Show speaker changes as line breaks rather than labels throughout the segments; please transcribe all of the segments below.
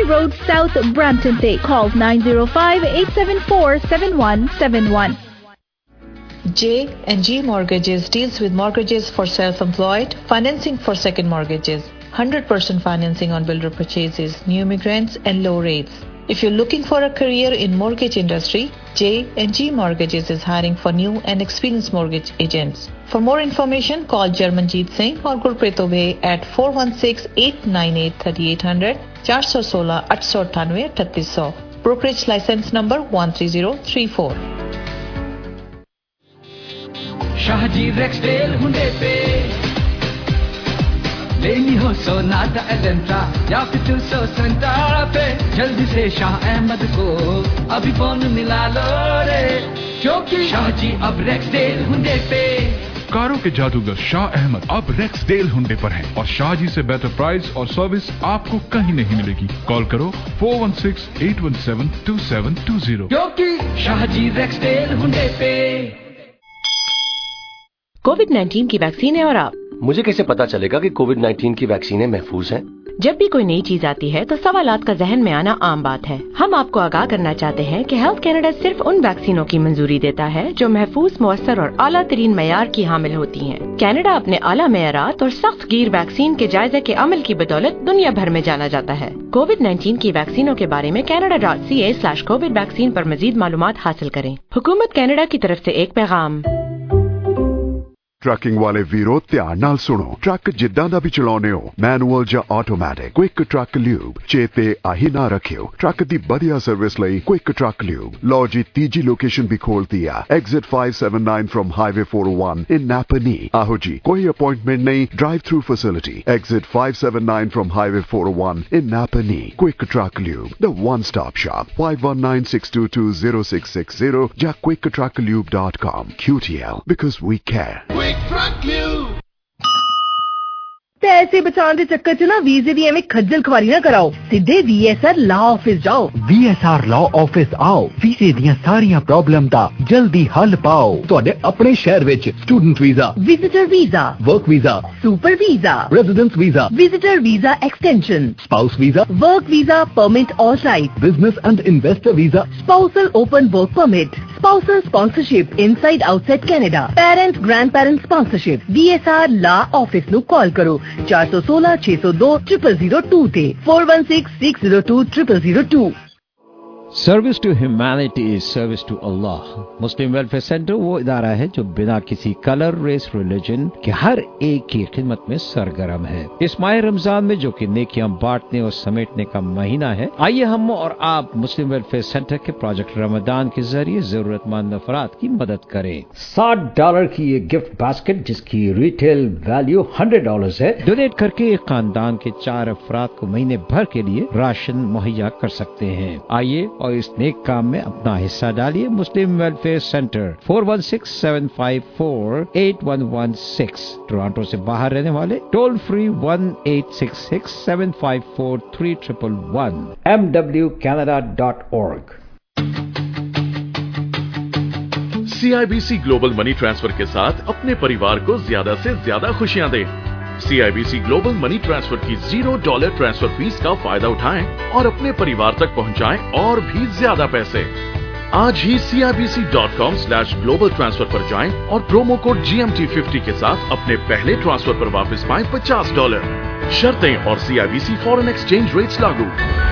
Road, South Brampton से. Call 905-874-7171.
J&G Mortgages deals with mortgages for self-employed, financing for second mortgages, 100% financing on builder purchases, new immigrants, and low rates. If you're looking for a career in mortgage industry, J&G Mortgages is hiring for new and experienced mortgage agents. For more information, call Jarmanjeet Singh or Gurpreet Obey at 416-898-3800, 416-898-3800. Brokerage license number 13034.
Shahaji रेक्सडेल Hunde पे लेनी हो Sonata Elantra या फिर 270 पे जल्दी से शाह अहमद को अभी फोन मिला लो रे क्योंकि शाहजी अब रेक्सडेल हुंडे पे.
कारों के जादूगर शाह अहमद अब रेक्सडेल हुंडे पर हैं और शाहजी से बेहतर प्राइस और सर्विस आपको कहीं नहीं मिलेगी. कॉल करो 416-817-2720
क्योंकि शाहजी रेक्सडेल हुंडे पे.
कोविड-19 की वैक्सीन है और आप.
मुझे कैसे पता चलेगा कि कोविड-19 की वैक्सीनें महफूज हैं?
जब भी कोई नई चीज आती है तो सवालात का जहन में आना आम बात है. हम आपको आगाह करना चाहते हैं कि हेल्थ कैनेडा सिर्फ उन वैक्सीनों की मंजूरी देता है जो महफूज, मुअस्सर और आला तरीन मयार की हामिल होती हैं. कैनेडा अपने आला मयारात और सख्त गिर वैक्सीन के जायजे के अमल की बदौलत दुनिया भर में जाना जाता है. कोविड-19 की वैक्सीनों के बारे में Canada.ca/COVID वैक्सीन पर मजीद मालूमात हासिल करें. हुकूमत कैनेडा की तरफ से एक पैगाम.
ट्रकिंग वाले वीरो ध्यान नाल सुनो. ट्रक जिद्दां दा भी चलाउने हो, मैनुअल ਜਾਂ ਆਟੋਮੈਟਿਕ, क्विक ट्रक ल्यूब चेते आही ना रखियो. ट्रक दी बढ़िया सर्विस लई क्विक ट्रक ल्यूब. लो जी तीजी लोकेशन भी खोल दिया. Exit 579 from highway 401 in Napanee. आहो जी कोई अपॉइंटमेंट नहीं, drive through facility. Exit 579 from highway 401 in Napanee. Quick truck lube, the one stop shop. 5196220660 या quicktrucklube.com. QTL because we care.
पैसे बचाने के चक्कर च ना वीजे दी एवं खज्जल खुआरी ना कराओ. सीधे VSR लॉ ऑफिस जाओ.
VSR लॉ ऑफिस आओ. वीजे दियां सारियां प्रॉब्लम दा जल्दी हल पाओ. ਤੁਹਾਡੇ ਆਪਣੇ ਸ਼ਹਿਰ ਵਿੱਚ student visa,
visitor visa,
work visa,
super visa,
residence visa,
visitor visa extension,
spouse visa,
work visa permit all right,
business and investor visa,
spousal open work permit, spousal sponsorship inside outside Canada, parent grandparent sponsorship. VSR law office नु call करो 416-602-0002 ते 416-602-0002.
Service to humanity is service to Allah. Muslim welfare centre वो इदारा है जो बिना किसी colour, race, religion के हर एक की खिदमत में सरगर्म है. इस माह रमजान में जो कि नेकियां बांटने और समेटने का महीना है, आइए हम और आप मुस्लिम वेलफेयर सेंटर के प्रोजेक्ट रमजान के जरिए जरूरतमंद अफराद की मदद करें. $60 की ये गिफ्ट बास्केट जिसकी रिटेल वैल्यू $100 है, डोनेट करके एक खानदान के 4 अफराद को महीने भर के लिए राशन मुहैया कर सकते हैं. आइए और इस नेक काम में अपना हिस्सा डालिए. मुस्लिम वेलफेयर सेंटर 416-754-8116. टोरंटो से बाहर रहने वाले toll free 1-866-754-3111. mwcanada.org.
CIBC global money transfer के साथ अपने परिवार को ज्यादा से ज्यादा खुशियां दें. CIBC ग्लोबल मनी ट्रांसफर की $0 ट्रांसफर फीस का फायदा उठाएं और अपने परिवार तक पहुंचाएं और भी ज्यादा पैसे. आज ही CIBC.com/global transfer पर जाएं और प्रोमो कोड GMT50 के साथ अपने पहले ट्रांसफर पर वापस पाएं $50. शर्तें और CIBC फॉरेन एक्सचेंज रेट्स लागू.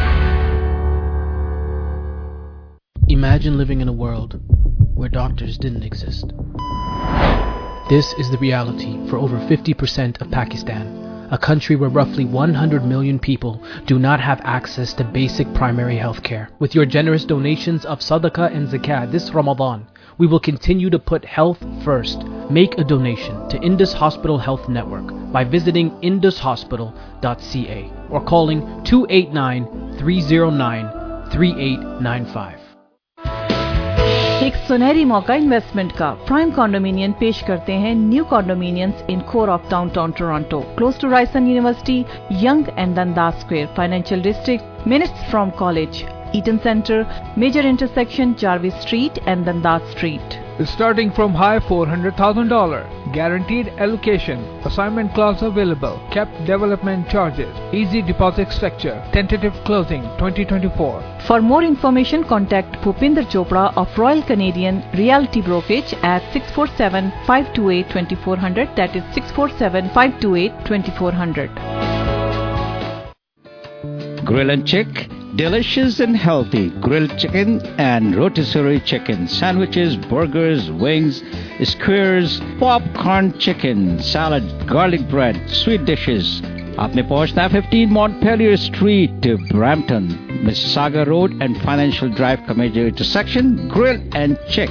Imagine living in a world where doctors didn't exist. This is the reality for over 50% of Pakistan, a country where roughly 100 million people do not have access to basic primary health care. With your generous donations of Sadaqah and Zakat this Ramadan, we will continue to put health first. Make a donation to Indus Hospital Health Network by visiting indushospital.ca or calling 289-309-3895.
एक सुनहरी मौका investment का. Prime कॉन्डोमिनियन पेश करते हैं new condominiums in core of downtown Toronto, close to Ryerson university, Yonge and Dundas square, financial district, minutes from college, Eaton Center, major intersection Jarvis Street and Dundas Street.
starting from high $400,000. Guaranteed allocation. Assignment clause available. Capped development charges. Easy deposit structure. Tentative closing 2024.
For more information, contact Bhupinder Chopra of Royal Canadian Realty Brokerage at 647-528-2400. That is 647-528-2400.
Grill and Chick, delicious and healthy grilled chicken and rotisserie chicken, sandwiches, burgers, wings, skewers, popcorn chicken, salad, garlic bread, sweet dishes. आपने पहुंचना है 15 Montpelier Street, Brampton, Mississauga Road and Financial Drive का major intersection. Grill and Chick,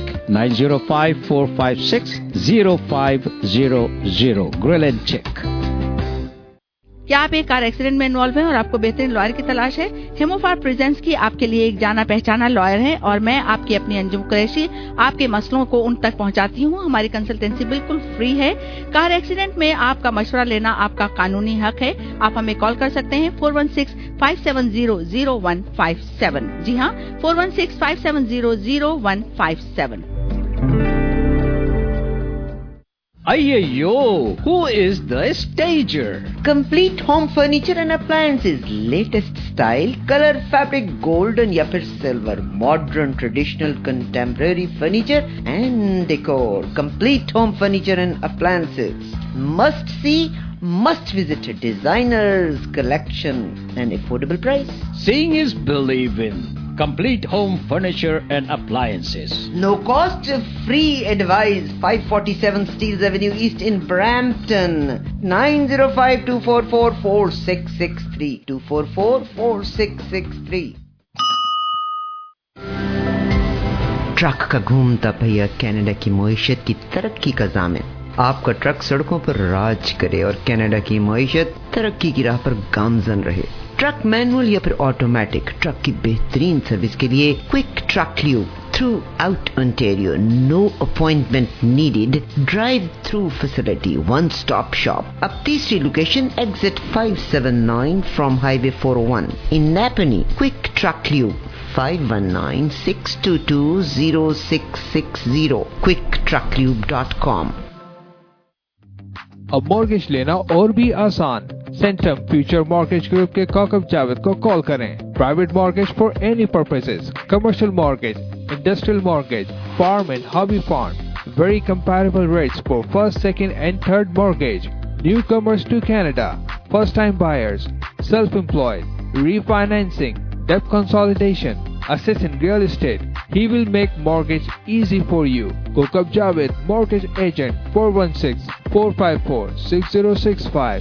905-456-0500. Grill and Chick.
क्या आप एक car accident में involve हैं और आपको बेहतरीन लॉयर की तलाश है? हेमोफार प्रेजेंट्स की आपके लिए एक जाना पहचाना लॉयर है और मैं आपकी अपनी अंजुम कुरैशी आपके मसलों को उन तक पहुंचाती हूं। हमारी कंसल्टेंसी बिल्कुल फ्री है। कार एक्सीडेंट में आपका मशवरा लेना आपका कानूनी हक है। आप हमें कॉल कर सकते हैं 416-570-0157। जी हाँ, 416-570-0157।
Ayyo, who is the stager?
Complete Home Furniture and Appliances, latest style, color, fabric, golden या फिर silver, modern, traditional, contemporary furniture and decor. Complete Home Furniture and Appliances. Must see, must visit. Designers, collection and affordable price.
Seeing is believing. Complete Home Furniture and Appliances.
No cost, free advice. 547 Steeles Avenue East in Brampton. 905-244-4663. 244-4663. Truck का घूमता पहिया Canada की मईशत की तरक्की का ज़ामिन। आपका truck सड़कों पर राज करे और कनाडा की मईशत तरक्की की राह पर गामजन रहे। ट्रक मैनुअल या फिर ऑटोमेटिक, ट्रक की बेहतरीन सर्विस के लिए quick truck lube throughout Ontario, no appointment needed, drive through facility, one stop shop. अब तीसरी location exit 579 from highway 401 in Napanee. Quick truck lube 519-622-0660, quicktrucklube.com।
अब मॉर्गेज लेना और भी आसान। सेंटम फ्यूचर मॉर्गेज ग्रुप के काकब जावेद को कॉल करें। Private mortgage for any purposes, commercial mortgage, industrial mortgage, farm and hobby farm, very comparable rates for first, second and third mortgage, newcomers to Canada, first time buyers, self employed, refinancing, debt consolidation, assist in real estate. He will make mortgage easy for you. Kokab Javed, Mortgage Agent, 416-454-6065.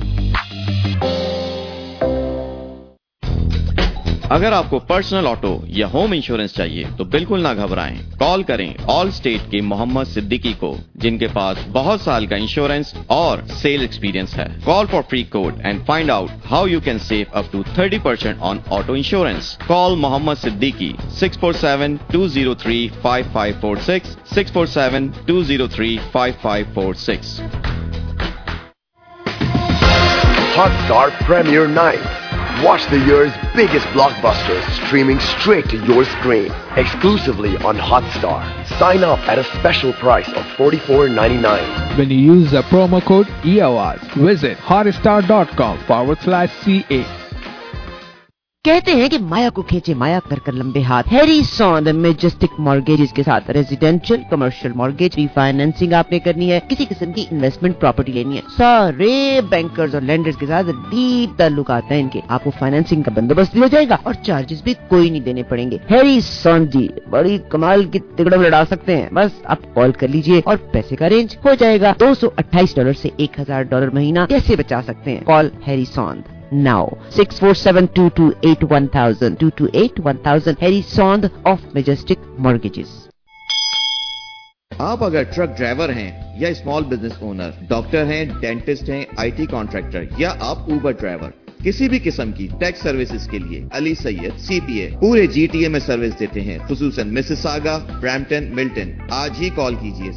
अगर आपको personal auto या home insurance चाहिए तो बिल्कुल ना घबराएं। Call करें all state के मोहम्मद सिद्दीकी को, जिनके पास बहुत साल का इंश्योरेंस और सेल एक्सपीरियंस है। Call for free quote and find out how you can save up to 30% on auto insurance. Call Mohammad Siddiqui 647-203-5546, 647-203-5546।
Hotstar Premier Night. Watch the year's biggest blockbusters streaming straight to your screen, exclusively on Hotstar. Sign up at a special price of $44.99.
When you use the promo code EAWAZ, visit hotstar.com/CA.
कहते हैं कि माया को खींचे माया कर कर लंबे हाथ। Harrison the majestic mortgages के साथ रेजिडेंशियल, कमर्शियल मॉर्गेज, रीफाइनेंसिंग आपने करनी है, किसी किस्म की इन्वेस्टमेंट प्रॉपर्टी लेनी है, सारे बैंकर्स और लेंडर्स के साथ डीप ताल्लुकात हैं इनके। आपको फाइनेंसिंग का बंदोबस्त भी हो जाएगा और चार्जेस भी कोई नहीं देने पड़ेंगे। हैरिसन जी बड़ी कमाल की तिकड़म लड़ा सकते हैं। बस आप कॉल कर लीजिए और पैसे का रेंज हो जाएगा। $228 से $1,000 महीना कैसे बचा सकते हैं? Call Harrison now 647-228-1000 228-1000 Harrison of Majestic Mortgages।
आप अगर ट्रक ड्राइवर हैं या स्मॉल बिजनेस ओनर, डॉक्टर हैं, डेंटिस्ट हैं, IT कॉन्ट्रैक्टर या आप ऊबर ड्राइवर, किसी भी किस्म की टैक्स सर्विसेज के लिए अली सैयद CPA पूरे GTA में सर्विस देते हैं, खुसूसन मिसिसागा, ब्रैम्पटन, मिल्टन। आज ही कॉल कीजिए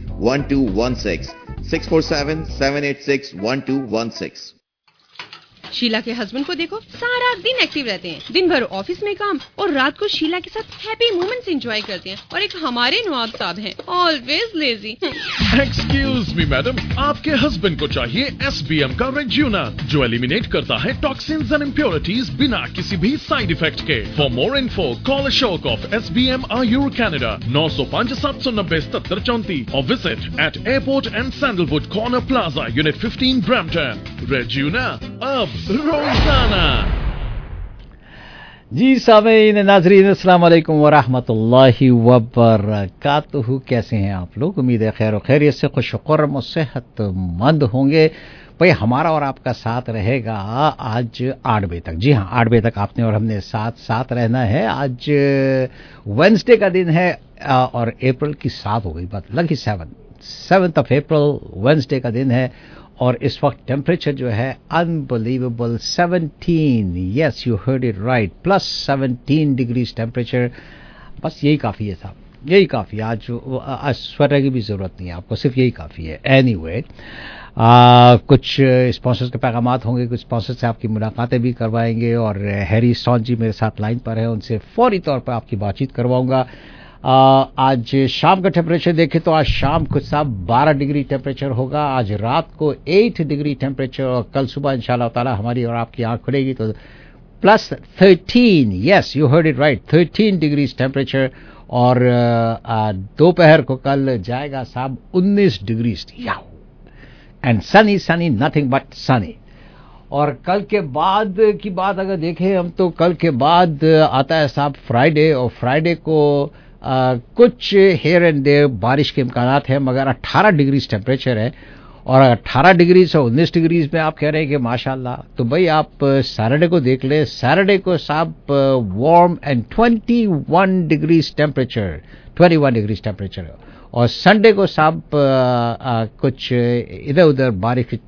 647-786-1216 647-786-1216।
शीला के हस्बैंड को देखो, सारा दिन एक्टिव रहते हैं, दिन भर ऑफिस में काम और रात को शीला के साथ हैप्पी मोमेंट्स एंजॉय करते हैं। और एक हमारे नवाब साहब हैं, always lazy.
Excuse me madam, आपके हस्बैंड को चाहिए SBM का रेज्यूना, जो एलिमिनेट करता है टॉक्सिन्स एंड इम्प्योरिटीज बिना किसी भी साइड इफेक्ट के। For more info call Ashok of SBM Ayur Canada 905 790 7734 और visit at Airport and Sandalwood corner plaza unit 15 Brampton. रेज्यूना अब रोजाना।
जी सामीन नाज़रीन, अस्सलाम वालेकुम व रहमतुल्लाहि व बरकातुहू। कैसे हैं आप लोग? उम्मीद है खैर खैरियत से, खुशकुर्म और सेहतमंद होंगे। भाई हमारा और आपका साथ रहेगा आज 8 बजे तक। जी हाँ, 8 बजे तक आपने और हमने साथ रहना है। आज वेडनेसडे का दिन है और अप्रैल की 7 हो गई बात, लगी 7th of April वेडनेसडे का दिन है। और इस वक्त टेम्परेचर जो है unbelievable 17, yes you heard it right, +17 degrees temperature. बस यही काफ़ी है साहब, यही काफ़ी। आज स्वेटर की भी ज़रूरत नहीं है आपको, सिर्फ यही काफ़ी है। एनीवे, कुछ स्पॉन्सर्स के पैगामात होंगे, कुछ स्पॉन्सर्स से आपकी मुलाकातें भी करवाएंगे और हैरी सॉन जी मेरे साथ लाइन पर है, उनसे फौरी तौर पर आपकी बातचीत करवाऊंगा। आज शाम का टेम्परेचर देखें तो आज शाम को साहब 12 डिग्री टेम्परेचर होगा, आज रात को 8 डिग्री टेम्परेचर और कल सुबह इंशाल्लाह ताला हमारी और आपकी आंख खुलेगी तो +13, yes you heard it right, 13 degrees temperature. और दोपहर को कल जाएगा साहब 19 degrees and sunny nothing but sunny. और कल के बाद की बात अगर देखें हम तो कल के बाद आता है साहब फ्राइडे, और फ्राइडे को कुछ हेयर एंड देयर बारिश के इम्कानात हैं, मगर 18 डिग्रीज टेम्परेचर है। और 18 डिग्रीज और 19 डिग्रीज में आप कह रहे हैं कि माशाल्लाह, तो भाई आप सैटरडे को देख ले। सैटरडे को साहब warm and 21 degrees temperature, 21 degrees temperature. और संडे को साहब कुछ इधर उधर बारिश की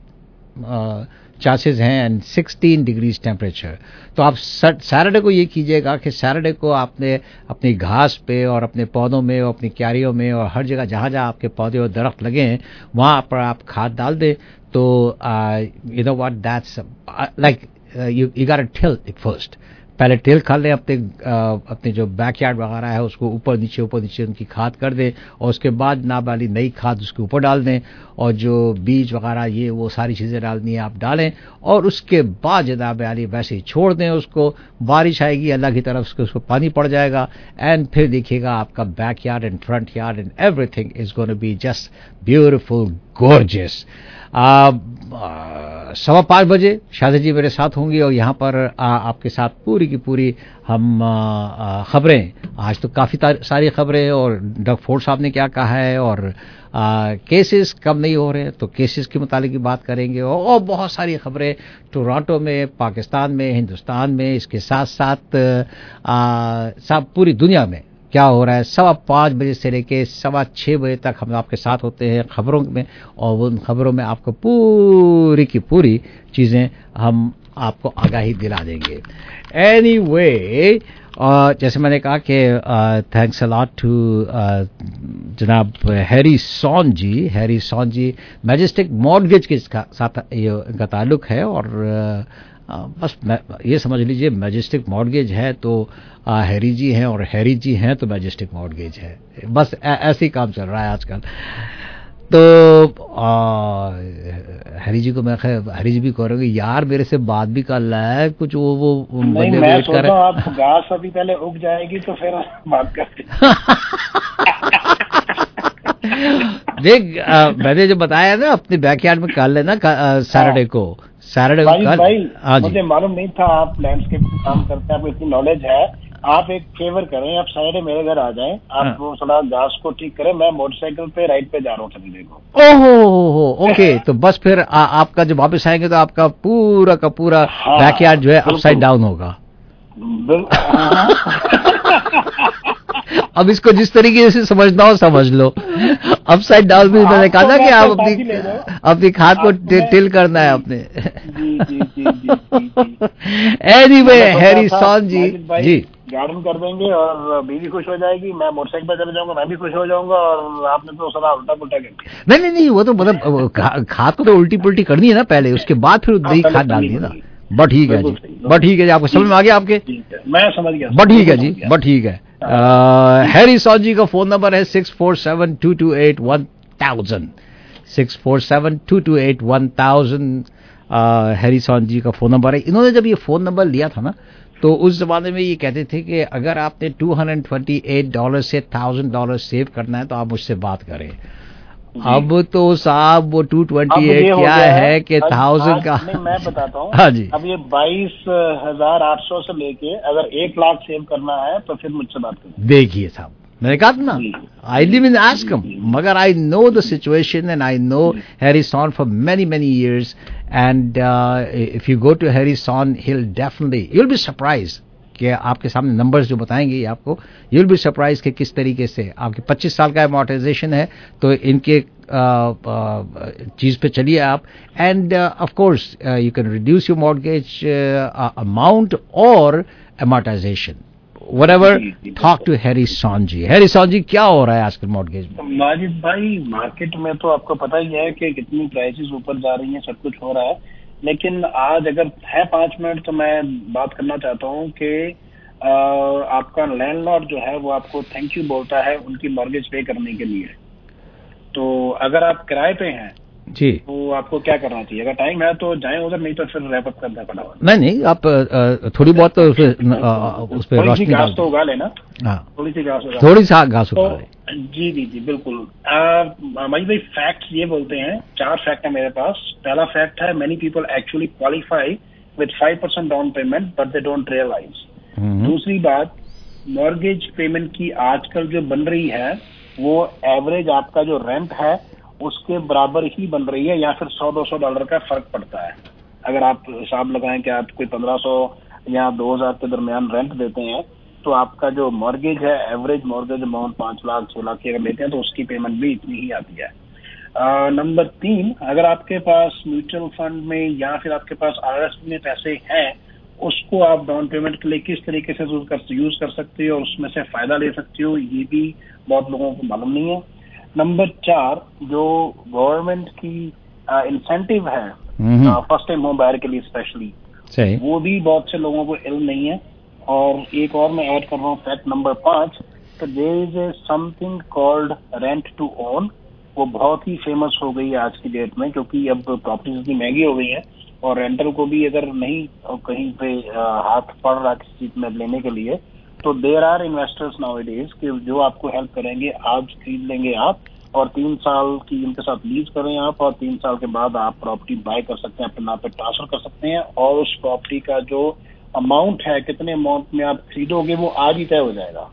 चांसेस हैं एंड 16 डिग्रीज टेम्परेचर। तो आप सैटरडे को ये कीजिएगा कि सैटरडे को आपने अपनी घास पे और अपने पौधों में और अपनी क्यारियों में और हर जगह जहाँ जहाँ आपके पौधे और दरख्त लगे हैं वहाँ पर आप खाद डाल दें। तो you know what, that's like you got to till it first. पहले टेल कर लें अपने जो बैकयार्ड वगैरह है उसको ऊपर नीचे उनकी खाद कर दें, और उसके बाद नाबाली नई खाद उसके ऊपर डाल दें, और जो बीज वगैरह ये वो सारी चीज़ें डालनी है आप डालें। और उसके बाद जनाब आली वैसे ही छोड़ दें उसको, बारिश आएगी अल्लाह की तरफ से उसको पानी पड़ जाएगा, एंड फिर देखिएगा आपका backyard and front yard and everything is gonna be just beautiful gorgeous. 5:15 बजे शादी जी मेरे साथ होंगी और यहाँ पर आपके साथ पूरी की पूरी हम खबरें, आज तो काफ़ी सारी खबरें, और डग फोर्ड साहब ने क्या कहा है, और केसेस कम नहीं हो रहे हैं तो केसेस के मुतालिक की बात करेंगे, और बहुत सारी खबरें टोरंटो में, पाकिस्तान में, हिंदुस्तान में, इसके साथ साथ सब पूरी दुनिया में क्या हो रहा है। 5:15 बजे से लेके 6:15 बजे तक हम आपके साथ होते हैं खबरों में, और उन खबरों में आपको पूरी की पूरी चीज़ें हम आपको आगाही दिला देंगे। एनीवे, जैसे मैंने कहा कि थैंक्स अ लॉट टू जनाब Harrison ji Majestic Mortgage के साथ इनका ताल्लुक है, और बस ये समझ लीजिए मैजेस्टिक मॉर्गेज है तो हैरी जी हैं, और हैरी जी हैं तो मैजेस्टिक मॉर्गेज है। बस ऐसे ही काम चल रहा है आजकल। तो हैरी जी को मैं हैरी जी भी कह रहे हो यार मेरे से बात भी कर रहा है कुछ, वो
बंदे वेट कर रहे हैं। आप घास अभी पहले उग जाएगी तो फिर बात करते।
देख मैंने जो बताया ना अपने बैकयार्ड में कर लेना सैटरडे को।
भाई मुझे मालूम नहीं था आप लैंडस्केप में काम करते हैं, आपको इतनी नॉलेज है। आप एक फेवर करें, आप सैटरडे मेरे घर आ जाएं, आप वो थोड़ा घास को ठीक करें, मैं मोटरसाइकिल पे राइड पे जा रहा हूँ सैटरडे को।
ओहो ओके, तो बस फिर आपका जब वापस आएंगे तो आपका पूरा का पूरा बैकयार्ड जो है अपसाइड डाउन होगा। अब इसको जिस तरीके से समझना हो समझ लो। अपसाइड डाउन भी मैंने कहा था कि आप अपनी खाद को टिल करना है अपने। Anyway Harrison ji
garden कर देंगे और बीवी खुश हो जाएगी, मैं मोटरसाइकिल पर चले जाऊंगा, मैं भी खुश हो जाऊंगा, और आपने तो सारा उल्टा पुल्टा कर दिया।
नहीं वो तो मतलब खाद को तो उल्टी पुल्टी करनी है ना पहले, उसके बाद फिर नई खाद डालनी है ना। बट ठीक है जी, आपको समझ में आ गया आपके?
मैं समझ गया,
बट ठीक है जी, बट ठीक है। हैरिसन जी का फोन नंबर है 647-228-1000, 647-228-1000 हैरिसन जी का फोन नंबर है। इन्होंने जब ये फोन नंबर लिया था ना, तो उस जमाने में ये कहते थे कि अगर आपने $228 से $1000 सेव करना है तो आप मुझसे बात करें। अब तो साहब वो 228 क्या है कि 1000 का।
मैं बताता हूँ।
हाँ जी,
अब ये 22,800 से लेके अगर 1 लाख सेव करना है तो फिर मुझसे बात करें।
देखिए साहब, मैंने कहा था ना, आई लिव इन आस्कम, मगर I know the situation and I know Harrison फॉर many years and if you go to Harrison, you'll be surprised कि आपके सामने नंबर्स जो बताएंगे ये आपको, you'll be surprised कि किस तरीके से आपके 25 साल का अमोर्टाइजेशन है, तो इनके चीज पे चलिए आप, and of course you can reduce your mortgage amount और amortization, whatever. Talk to Harrison ji. Harrison ji, क्या हो रहा है आजकल मॉर्गेज में?
माजिद भाई, मार्केट में तो आपको पता ही है कि कितनी प्राइसेस ऊपर जा रही हैं, सब कुछ हो रहा है, लेकिन आज अगर है 5 मिनट तो मैं बात करना चाहता हूँ कि आपका लैंडलॉर्ड जो है वो आपको थैंक यू बोलता है उनकी मॉर्गेज पे करने के लिए। तो अगर आप किराए पे हैं
जी,
तो आपको क्या करना चाहिए? अगर टाइम है तो जाएं उधर, नहीं तो फिर रैप अप करना पड़ा।
नहीं, आप थोड़ी बहुत तो उस पे रोशनी
घास तो उगा लेना।
हाँ,
थोड़ी सी घास
उगा ले।
जी बिल्कुल। मजीद भाई, फैक्ट ये बोलते हैं, 4 फैक्ट है मेरे पास। पहला फैक्ट है, many people actually qualify with 5% down payment but they don't realize. दूसरी बात, मॉर्गेज पेमेंट की आजकल जो बन रही है वो एवरेज आपका जो रेंट है उसके बराबर ही बन रही है, या फिर $100-200 का फर्क पड़ता है। अगर आप हिसाब लगाएं कि आप कोई 1500 या 2000 के दरमियान रेंट देते हैं, तो आपका जो मॉर्गेज है, average mortgage amount 5 lakh 6 lakh की अगर लेते हैं तो उसकी पेमेंट भी इतनी ही आती है। नंबर 3, अगर आपके पास म्यूचुअल फंड में या फिर आपके पास RRSP में पैसे हैं, उसको आप डाउन पेमेंट के लिए किस तरीके से यूज कर सकते हो और उसमें से फायदा ले सकते हो, ये भी बहुत लोगों को मालूम नहीं है। नंबर 4, जो गवर्नमेंट की इंसेंटिव है फर्स्ट टाइम होम बायर के लिए स्पेशली, वो भी बहुत से लोगों को इल्म नहीं है। और एक और मैं ऐड कर रहा हूँ, फैक्ट नंबर 5, तो there is a something called rent to own. वो बहुत ही फेमस हो गई है आज की डेट में, क्योंकि अब प्रॉपर्टीज इतनी महंगी हो गई है और रेंटल को भी अगर नहीं कहीं पे हाथ पड़ रहा किसी चीज में लेने के लिए, तो देयर आर इन्वेस्टर्स नाउअडेज कि जो आपको हेल्प करेंगे। आज खरीद लेंगे आप और 3 साल की इनके साथ लीज करें आप, और 3 साल के बाद आप प्रॉपर्टी बाय कर सकते हैं, अपने नाम पे ट्रांसफर कर सकते हैं, और उस प्रॉपर्टी का जो अमाउंट है, कितने अमाउंट में आप खरीदोगे, वो आज ही तय हो जाएगा।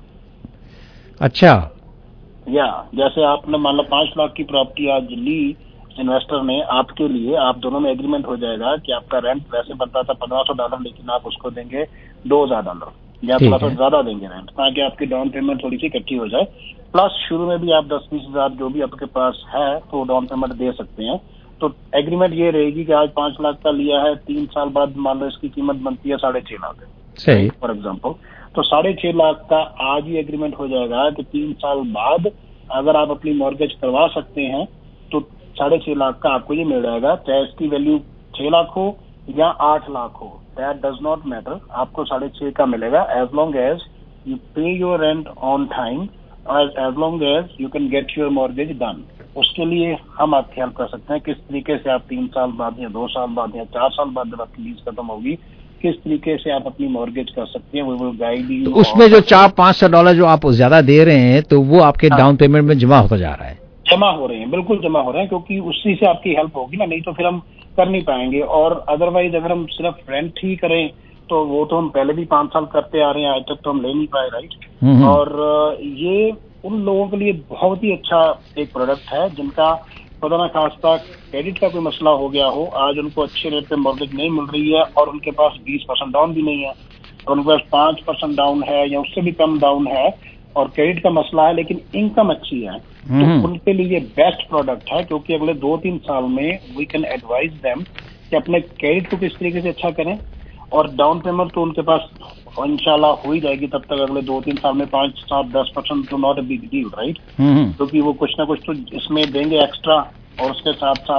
अच्छा,
या जैसे आपने मान लो 5 लाख की प्रॉपर्टी आज ली इन्वेस्टर ने आपके लिए, आप दोनों में एग्रीमेंट हो जाएगा कि आपका रेंट वैसे बनता था $1500, लेकिन आप उसको देंगे $2000 या थोड़ा सा ज्यादा देंगे रेंट, ताकि आपकी डाउन पेमेंट थोड़ी सी इकट्ठी हो जाए। प्लस शुरू में भी आप 10-20 हजार जो भी आपके पास है तो डाउन पेमेंट दे सकते हैं। तो एग्रीमेंट ये रहेगी कि आज 5 लाख का लिया है, 3 साल बाद मान लो इसकी कीमत बनती है 6.5 लाख
सही
फॉर एग्जाम्पल, तो 6.5 लाख का आज ही एग्रीमेंट हो जाएगा कि 3 साल बाद अगर आप अपनी मॉर्गेज करवा सकते हैं तो 6.5 लाख का आपको ये मिल जाएगा, चाहे इसकी वैल्यू 6 लाख हो या 8 लाख हो, दैट डज नॉट मैटर, आपको 6.5 का मिलेगा as long as you pay your rent on time, as long as you can get your mortgage done. उसके लिए हम आपकी हेल्प कर सकते हैं, किस तरीके से आप 3 साल बाद या 2 साल बाद या 4 साल बाद जब आपकी लीज खत्म होगी, किस तरीके से आप अपनी मॉर्गेज कर सकते हैं, वो विल गाइड यू।
तो उसमें जो $400-500 जो आप ज्यादा दे रहे हैं, तो वो आपके डाउन पेमेंट में जमा होता जा रहा है?
जमा हो रहे हैं, बिल्कुल जमा हो रहे हैं, क्योंकि उसी से आपकी हेल्प होगी ना, नहीं तो फिर हम कर नहीं पाएंगे। और अदरवाइज अगर हम सिर्फ रेंट ही करें तो वो तो हम पहले भी 5 साल करते आ रहे हैं, आज तक तो हम ले नहीं पाए, राइट। और ये उन लोगों के लिए बहुत ही अच्छा एक प्रोडक्ट है जिनका खुदा ना खास्ता क्रेडिट का कोई मसला हो गया हो, आज उनको अच्छे रेट पे मॉर्गेज नहीं मिल रही है और उनके पास 20% डाउन भी नहीं है, और उनके पास 5% डाउन है या उससे भी कम डाउन है और क्रेडिट का मसला है, लेकिन इनकम अच्छी है, तो उनके लिए बेस्ट प्रोडक्ट है। क्योंकि अगले 2-3 साल में वी कैन एडवाइज देम कि अपने क्रेडिट को किस तरीके से अच्छा करें, और डाउन पेमेंट तो उनके पास इंशाल्लाह हो ही जाएगी तब तक, अगले 2-3 साल में 5-7-10% तो not a big deal, right. क्योंकि वो कुछ ना कुछ तो इसमें देंगे एक्स्ट्रा, और उसके साथ साथ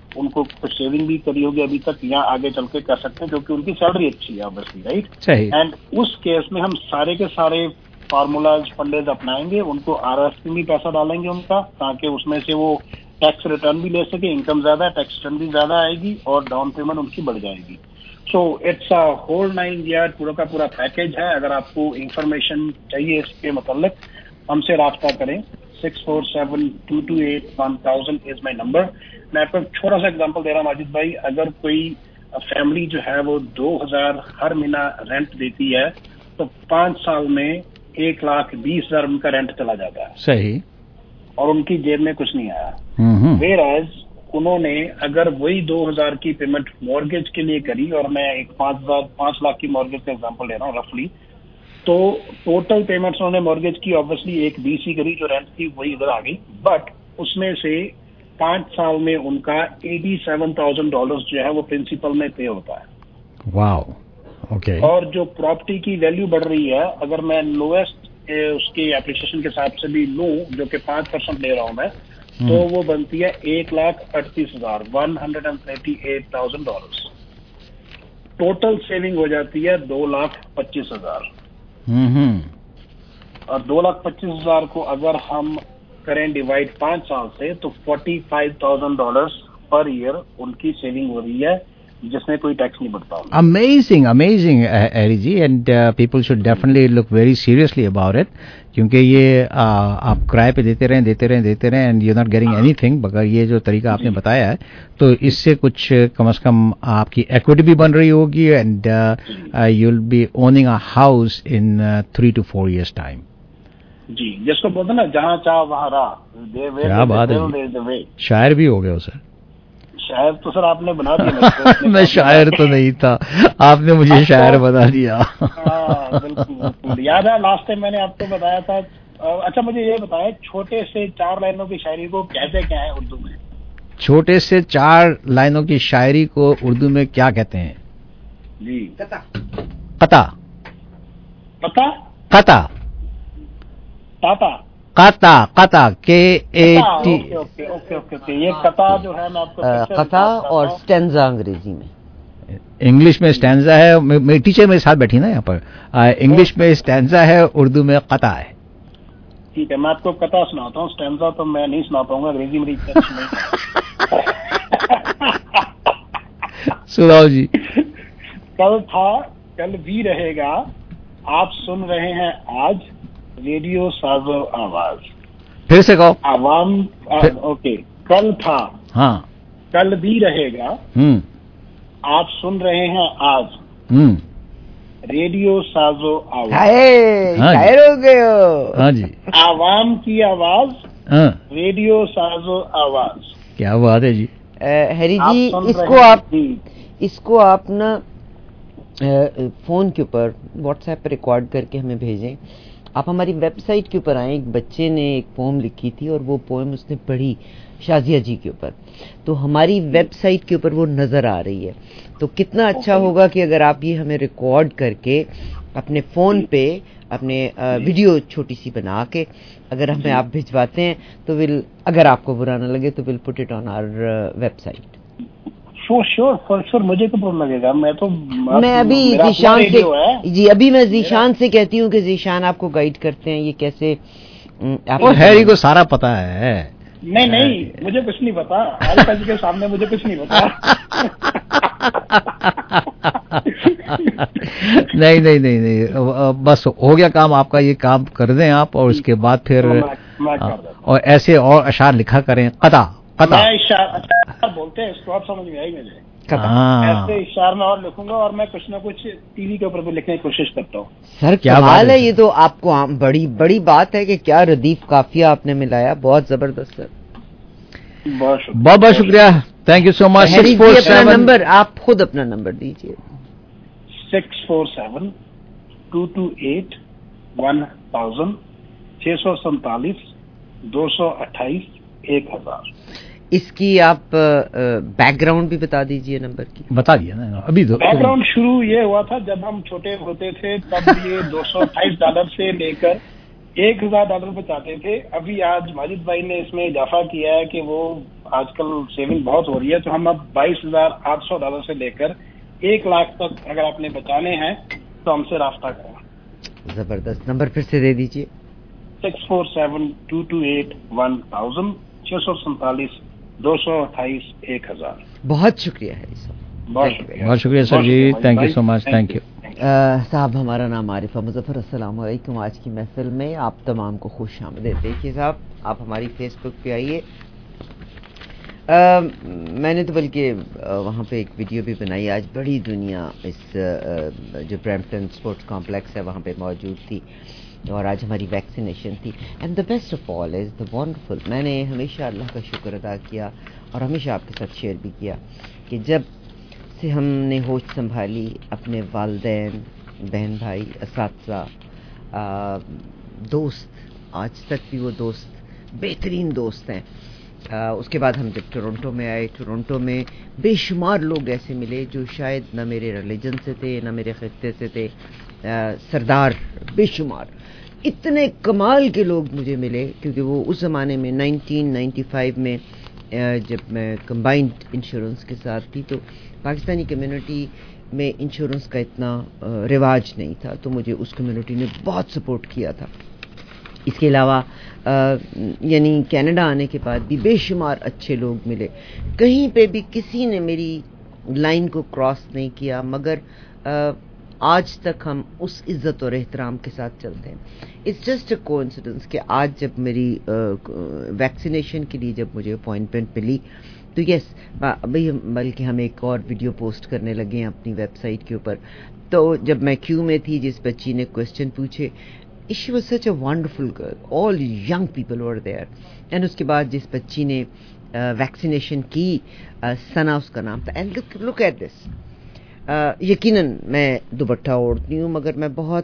उनको कुछ सेविंग भी करी होगी अभी तक, या आगे चल के कर सकते हैं क्योंकि उनकी सैलरी अच्छी है ऑब्वियसली, राइट?
सही।
एंड उस केस में हम सारे के सारे फार्मूलाज फंडेज अपनाएंगे, उनको RRSP में पैसा डालेंगे उनका, ताकि उसमें से वो टैक्स रिटर्न भी ले सके, इनकम ज्यादा है टैक्स रिटर्न भी ज्यादा आएगी और डाउन पेमेंट उनकी बढ़ जाएगी। So it's a whole 9 yard पूरा का पूरा पैकेज है। अगर आपको इंफॉर्मेशन चाहिए इसके मतलब हमसे राब्ता करें, 6472281000 इज माई नंबर। मैं आपको छोटा सा एग्जांपल दे रहा हूँ माजिद भाई, अगर कोई फैमिली जो है वो 2000 हर महीना रेंट देती है तो 5 साल में 1,20,000 उनका रेंट चला जाता है।
सही।
और उनकी जेब में कुछ नहीं आया। वेयर एज उन्होंने अगर वही 2000 की पेमेंट मॉर्गेज के लिए करी, और मैं एक 5 लाख की मॉर्गेज का एग्जांपल ले रहा हूँ रफली, तो टोटल पेमेंट्स उन्होंने मॉर्गेज की ऑब्वियसली 1,20 करी, जो रेंट थी वही इधर आ गई, बट उसमें से 5 साल में उनका $87,000 जो है वो प्रिंसिपल में पे होता है।
Wow, okay.
और जो प्रॉपर्टी की वैल्यू बढ़ रही है, अगर मैं लोएस्ट उसकी एप्रिसिएशन के हिसाब से भी लूं, जो कि 5% ले रहा हूं मैं, तो वो बनती है $1,38,000 टोटल सेविंग हो जाती है 2,25,000। और 2,25,000 को अगर हम करें डिवाइड 5 साल से, तो $45,000 पर ईयर उनकी सेविंग हो रही है, जिसमें कोई टैक्स नहीं बढ़ता।
Amazing amazing Harry ji, and people should definitely look very seriously about it, क्योंकि ये आप किराए पे देते रहें and you not getting anything. मगर ये जो तरीका आपने बताया है, तो इससे कुछ कम से कम आपकी इक्विटी भी बन रही होगी, and you will be owning a house in 3 to 4 years time.
जी, जिसको बोलते ना, जहाँ चाह वहाँ राह।
क्या बात है, शायर भी हो गए हो सर।
शायर तो सर आपने बना दिया।
मैं शायर तो नहीं था, आपने मुझे शायर बना दिया।
बिल्कुल याद है, लास्ट टाइम मैंने आपको बताया था। अच्छा मुझे ये बताएं, छोटे से 4 लाइनों की शायरी को कहते क्या है उर्दू में?
छोटे से 4 लाइनों की शायरी को उर्दू में क्या कहते हैं?
जी, कता।
कता।
कता।
कता।
टाटा।
कता। कता KAT।
ओके। ये कता जो है मैं आपको
कता और स्टेंजा अंग्रेजी में।
इंग्लिश में स्टैंजा है, मेरी टीचर मेरे साथ बैठी ना यहाँ पर। इंग्लिश में स्टैंजा है, उर्दू में कता है।
ठीक है, मैं आपको कता सुनाता हूँ, स्टैंजा तो मैं नहीं सुना पाऊंगा, अंग्रेजी मेरी
सुनाओ जी।
कल था कल भी रहेगा, आप सुन रहे हैं आज, रेडियो साजो आवाज।
फिर से कहो।
आवाम। ओके, कल था,
हाँ,
कल भी रहेगा, आप सुन रहे हैं आज, रेडियो साजो आवाज।
शायर हो गए हो।
हाँ जी।
आवाम की आवाज, रेडियो साजो आवाज।
क्या बात है जी।
हैरी जी, इसको आप ना फोन के ऊपर व्हाट्सएप पर रिकॉर्ड करके हमें भेजें। आप हमारी वेबसाइट के ऊपर आए, एक बच्चे ने एक पोएम लिखी थी और वो पोएम उसने पढ़ी शाजिया जी के ऊपर, तो हमारी वेबसाइट के ऊपर वो नजर आ रही है। तो कितना अच्छा होगा कि अगर आप ये हमें रिकॉर्ड करके अपने फोन पे अपने वीडियो छोटी सी बना के अगर हमें आप भिजवाते हैं, तो अगर आपको बुरा ना लगे तो will put it on our website.
For sure मुझे तो बुरा लगेगा। मैं
अभी जीशान से मैं जीशान से कहती हूँ कि जीशान आपको गाइड करते हैं ये कैसे।
और हैरी को सारा पता है।
नहीं, मुझे कुछ नहीं पता, आलिका जी के सामने मुझे कुछ नहीं पता।
नहीं, बस हो गया काम आपका, ये काम कर दें आप, और उसके बाद फिर और ऐसे और अशार लिखा करें। कता
बोलते हैं, इसको आप समझ में आई मुझे। ऐसे इशार में और लिखूंगा, और मैं कुछ ना कुछ टीवी के ऊपर भी लिखने की कोशिश करता हूँ।
सर क्या हाल है, ये तो आपको बड़ी बात है कि क्या रदीफ काफिया आपने मिलाया, बहुत जबरदस्त सर।
बहुत शुक्रिया, thank you so much.
647 number, आप खुद अपना नंबर दीजिए।
647-228-1000 647-228-1000।
इसकी आप बैकग्राउंड भी बता दीजिए नंबर की।
बता दिया ना अभी।
बैकग्राउंड शुरू ये हुआ था जब हम छोटे होते थे, तब ये $228 से लेकर $1,000 पे चाहते थे। अभी आज माजिद भाई ने इसमें इजाफा किया है कि वो आजकल सेविंग बहुत हो रही है, तो हम अब $22,800 से लेकर 1 लाख तक अगर आपने बचाने हैं तो हमसे रास्ता करें।
जबरदस्त, नंबर फिर से दे दीजिए।
647-228-1000, 647-228-1000।
बहुत शुक्रिया है सर,
बहुत शुक्रिया sir ji, thank you so much, thank you
साहब। हमारा नाम आरिफा मुजफ्फर, अस्सलाम वालेकुम। आज की महफिल में आप तमाम को खुश आमदीद। देखिए साहब, आप हमारी फेसबुक पे आइए। मैंने तो बल्कि वहाँ पे एक वीडियो भी बनाई। आज बड़ी दुनिया इस जो ब्रैम्पटन स्पोर्ट्स कॉम्प्लेक्स है वहाँ पे मौजूद थी, और आज हमारी वैक्सीनेशन थी। And the best of all is the wonderful. मैंने हमेशा अल्लाह का शुक्र अदा किया और हमेशा आपके साथ शेयर भी किया कि जब से हमने होश संभाली, अपने वालिदैन, बहन भाई, असातिज़ा, दोस्त, आज तक भी वो दोस्त बेहतरीन दोस्त हैं। उसके बाद हम जब टोरंटो में आए, टोरंटो में बेशुमार लोग ऐसे मिले जो शायद न मेरे रिलीजन से थे, न मेरे खित्ते से थे। सरदार, बेशुमार इतने कमाल के लोग मुझे मिले, क्योंकि वो उस ज़माने में 1995 में जब मैं कंबाइंड इंश्योरेंस के साथ थी, तो पाकिस्तानी कम्युनिटी में इंश्योरेंस का इतना रिवाज नहीं था, तो मुझे उस कम्युनिटी ने बहुत सपोर्ट किया था। इसके अलावा यानी कनाडा आने के बाद भी बेशुमार अच्छे लोग मिले। कहीं पे भी किसी ने मेरी लाइन को क्रॉस नहीं किया, मगर आज तक हम उस इज़्ज़त और एहतराम के साथ चलते हैं। इट्स जस्ट अ कोइंसिडेंस कि आज जब मेरी वैक्सीनेशन के लिए जब मुझे अपॉइंटमेंट मिली, तो यस भाई, बल्कि हम एक और वीडियो पोस्ट करने लगे हैं अपनी वेबसाइट के ऊपर। तो जब मैं क्यू में थी, जिस बच्ची ने क्वेश्चन पूछे, she was such a wonderful girl, all young people were there, and उसके बाद जिस बच्ची ने वैक्सीनेशन की, सना उसका नाम था, and look at this, यकीनन मैं दुपट्टा ओढ़ती हूँ, मगर मैं बहुत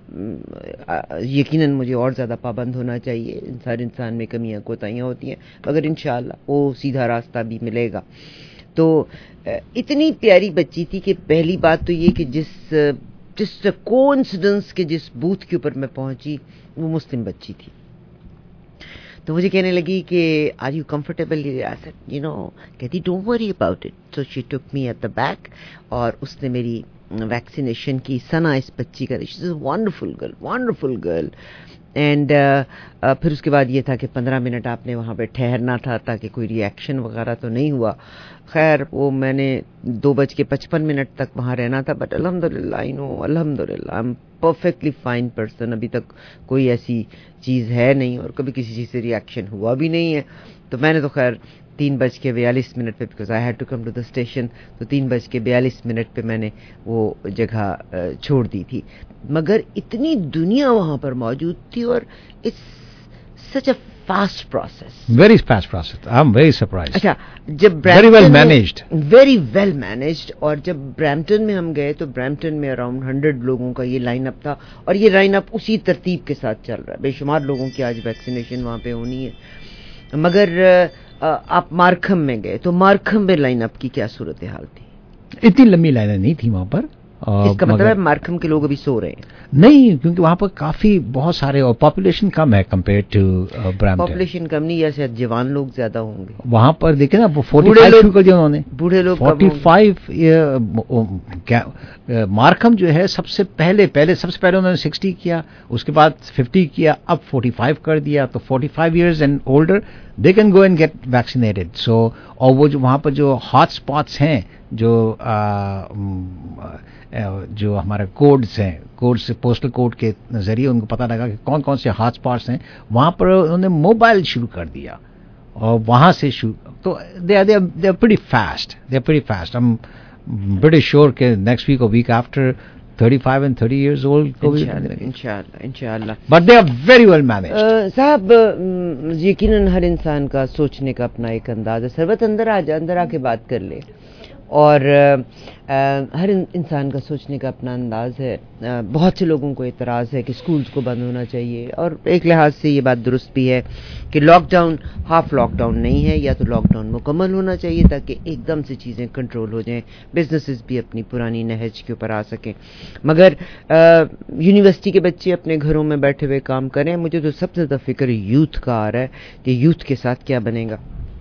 यकीनन मुझे और ज़्यादा पाबंद होना चाहिए। इंसान में कमियाँ कोताहियाँ होती हैं, मगर इंशाअल्लाह वो सीधा रास्ता भी मिलेगा। तो इतनी प्यारी बच्ची थी कि पहली बात तो ये कि जिस कोइंसिडेंस के जिस बूथ के ऊपर मैं पहुंची, वो मुस्लिम बच्ची थी। तो मुझे कहने लगी कि are you comfortable, you know, कहती don't worry about it. So she took me at the back, और उसने मेरी वैक्सीनेशन की। सना इस बच्ची का, she is a wonderful girl. And फिर उसके बाद ये था कि 15 मिनट आपने वहाँ पे ठहरना था ताकि कोई रिएक्शन वगैरह तो नहीं हुआ। खैर वो मैंने 2:55 तक वहाँ रहना था, बट अल्हम्दुलिल्लाह, आई नो, अल्हम्दुलिल्लाह I am perfectly fine person. अभी तक कोई ऐसी चीज़ है नहीं और कभी किसी चीज़ से रिएक्शन हुआ भी नहीं है। तो मैंने तो खैर 3:42 पे, because I had to come to the station, तो 3:42 पे मैंने वो जगह छोड़ दी थी। मगर इतनी दुनिया वहाँ पर मौजूद थी, और it's such a fast process,
very fast process. I am very surprised.
अच्छा, जब
वेरी वेल मैनेज्ड, और जब ब्रैम्पटन में हम गए तो ब्रैम्पटन में अराउंड 100 लोगों का ये लाइन अप था, और ये लाइन अप उसी तरतीब के साथ चल रहा है। बेशुमार लोगों की आज वैक्सीनेशन वहाँ पे होनी है। मगर आप मार्कम में गए तो मार्कम में लाइन अप की क्या सूरत हाल थी? इतनी लंबी लाइनें नहीं थी वहाँ पर।
इसका मतलब है मार्कम के लोग अभी सो रहे हैं?
नहीं, क्योंकि वहाँ पर काफी बहुत सारे, और पॉपुलेशन कम है कंपेयर टू ब्रैम्पटन।
पॉपुलेशन कम नहीं, या शायद जवान लोग ज्यादा होंगे वहाँ
पर। देखे ना, 45 शुरू कर दिया उन्होंने,
बूढ़े लोग
45। मार्कम जो है सबसे पहले उन्होंने 60 किया, उसके बाद 50 किया, अब 45 कर दिया। तो 45 years and older they can go and get vaccinated. So और वो जो वहाँ पर जो हॉट स्पॉट्स हैं, जो हमारे कोड्स हैं, कोड्स पोस्टल कोड के जरिए उनको पता लगा कि कौन कौन से हॉट स्पॉट्स हैं। वहाँ पर उन्होंने मोबाइल शुरू कर दिया, और वहाँ से शुरू। तो they are pretty fast, I am pretty sure कि नेक्स्ट वीक और week after 35 and 30 years old को भी
इंशाअल्लाह।
But they are very well managed.
साहब, यकीनन हर इंसान का सोचने का अपना एक अंदाज है। सरबत अंदर आके बात कर ले, और हर इंसान का सोचने का अपना अंदाज है। बहुत से लोगों को एतराज़ है कि स्कूल्स को बंद होना चाहिए, और एक लिहाज से ये बात दुरुस्त भी है कि लॉकडाउन हाफ लॉकडाउन नहीं है, या तो लॉकडाउन मुकम्मल होना चाहिए ताकि एकदम से चीज़ें कंट्रोल हो जाएं, बिजनेसेस भी अपनी पुरानी नहज के ऊपर आ सकें। मगर यूनिवर्सिटी के बच्चे अपने घरों में बैठे हुए काम करें। मुझे तो सबसे ज़्यादा फिक्र यूथ का आ रहा है कि यूथ के साथ क्या बनेगा।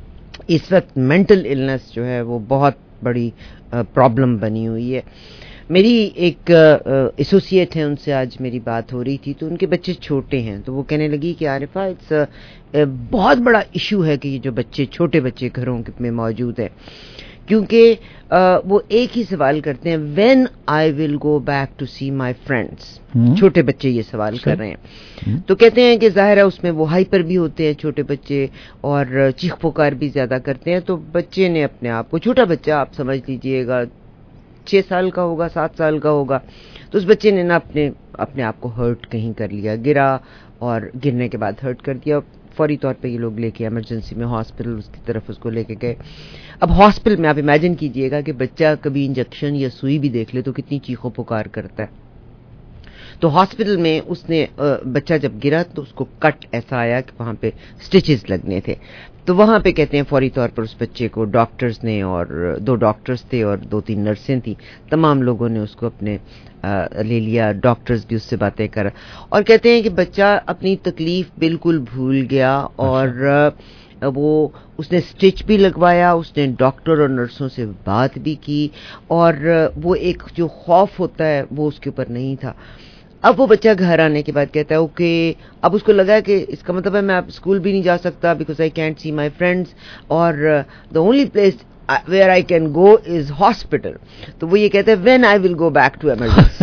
اس وقت مینٹل النس جو ہے وہ بہت بڑی پرابلم بنی ہوئی ہے. میری ایک ایسوسیٹ ہیں، ان سے آج میری بات ہو رہی تھی، تو ان کے بچے چھوٹے ہیں، تو وہ کہنے لگی کہ عارفہ اٹس بہت بڑا ایشو ہے کہ یہ جو بچے چھوٹے بچے گھروں میں موجود ہیں، کیونکہ وہ ایک ہی سوال کرتے ہیں when I will go back to see my friends. چھوٹے بچے یہ سوال کر رہے ہیں، تو کہتے ہیں کہ ظاہر ہے اس میں وہ ہائپر بھی ہوتے ہیں چھوٹے بچے اور چیخ پکار بھی زیادہ کرتے ہیں. تو بچے نے اپنے آپ کو، چھوٹا بچہ آپ سمجھ لیجئے گا 6 سال کا ہوگا، 7 سال کا ہوگا، تو اس بچے نے نا اپنے آپ کو ہرٹ کہیں کر لیا، گرا اور گرنے کے بعد ہرٹ کر دیا. فوری طور پہ یہ لوگ لے کے ایمرجنسی میں ہاسپٹل اس کی طرف اس کو لے کے گئے. اب ہاسپٹل میں آپ امیجن کیجئے گا کہ بچہ کبھی انجیکشن یا سوئی بھی دیکھ لے تو کتنی چیخو پکار کرتا ہے. تو ہاسپٹل میں اس نے بچہ جب گرا تو اس کو کٹ ایسا آیا کہ وہاں پہ سٹچز لگنے تھے. تو وہاں پہ کہتے ہیں فوری طور پر اس بچے کو ڈاکٹرز نے، اور 2 ڈاکٹرز تھے اور 2-3 نرسیں تھیں، تمام لوگوں نے اس کو اپنے لے لیا. ڈاکٹرز بھی اس سے باتیں کر، اور کہتے ہیں کہ بچہ اپنی تکلیف بالکل بھول گیا، اور وہ اس نے سٹچ بھی لگوایا، اس نے ڈاکٹر اور نرسوں سے بات بھی کی، اور وہ ایک جو خوف ہوتا ہے وہ اس کے اوپر نہیں تھا. اب وہ بچہ گھر آنے کے بعد کہتا ہے اوکے، اب اس کو لگا کہ اس کا مطلب ہے میں اب اسکول بھی نہیں جا سکتا because I can't see my friends, اور the only place where I can go is hospital. تو وہ یہ کہتے ہیں when I will go back to emergency.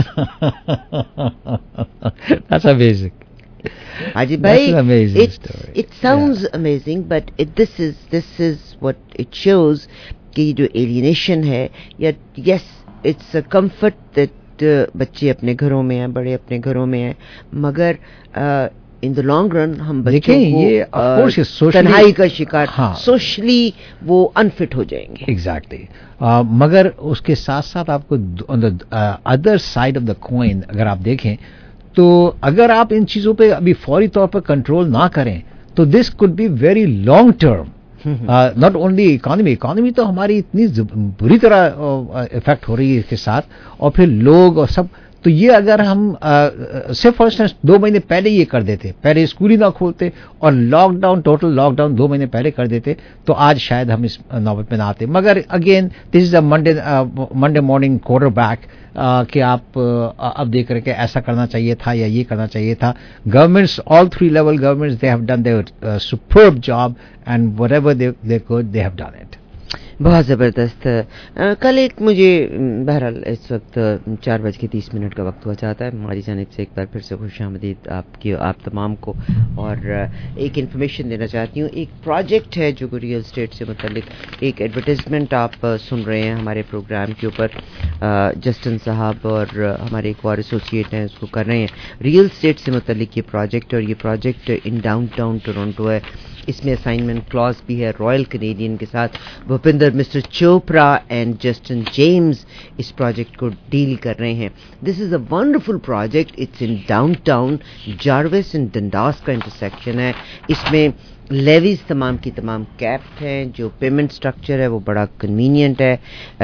That's amazing.
Haji bhai,
That's an amazing story.
It sounds amazing, but this is what it shows کہ جو alienation ہے، yes, it's a comfort that بچے اپنے گھروں میں ہیں، بڑے اپنے گھروں میں ہیں، مگر ان دا لانگ رن ہم بچوں کو تنہائی کا شکار، سوشلی وہ انفٹ ہو جائیں گے.
ایگزیکٹلی. مگر اس کے ساتھ ساتھ آپ کو other side of the coin اگر آپ دیکھیں تو اگر آپ ان چیزوں پہ ابھی فوری طور پر کنٹرول نہ کریں تو this could be very long term. Not only economy تو ہماری اتنی بری طرح افیکٹ ہو رہی ہے اس کے ساتھ، اور پھر لوگ اور سب. تو یہ اگر ہم صرف فار انسٹنس 2 مہینے پہلے یہ کر دیتے، پہلے اسکول ہی نہ کھولتے اور ٹوٹل لاک ڈاؤن 2 مہینے پہلے کر دیتے تو آج شاید ہم اس نوبت میں نہ آتے. مگر again this is a Monday morning quarterback بیک کہ آپ اب دیکھ رہے کہ ایسا کرنا چاہیے تھا یا یہ کرنا چاہیے تھا. Governments all 3 level governments they have done their superb job and whatever they could they have done it.
بہت زبردست. کل ایک مجھے بہرحال اس وقت 4:30 کا وقت ہوا چاہتا ہے. ہماری جانب سے ایک بار پھر سے خوش آمدید آپ تمام کو، اور ایک انفارمیشن دینا چاہتی ہوں. ایک پروجیکٹ ہے جو ریئل اسٹیٹ سے متعلق، ایک ایڈورٹیزمنٹ آپ سن رہے ہیں ہمارے پروگرام کے اوپر. جسٹن صاحب اور ہمارے ایک اور ایسوسیٹ ہیں اس کو کر رہے ہیں ریئل اسٹیٹ سے متعلق یہ پروجیکٹ، اور یہ پروجیکٹ ان ڈاؤن ٹاؤن ٹورنٹو ہے. اس میں اسائنمنٹ کلاس بھی ہے رائل کینیڈین کے ساتھ. Bhupinder mister Chopra and Justin James اس پروجیکٹ کو ڈیل کر رہے ہیں. This is a wonderful project. It's in down town Jarvis and Dundas کا انٹرسیکشن ہے. اس میں لیویز تمام کی تمام کیپڈ ہیں. جو پیمنٹ سٹرکچر ہے وہ بڑا کنوینئنٹ ہے.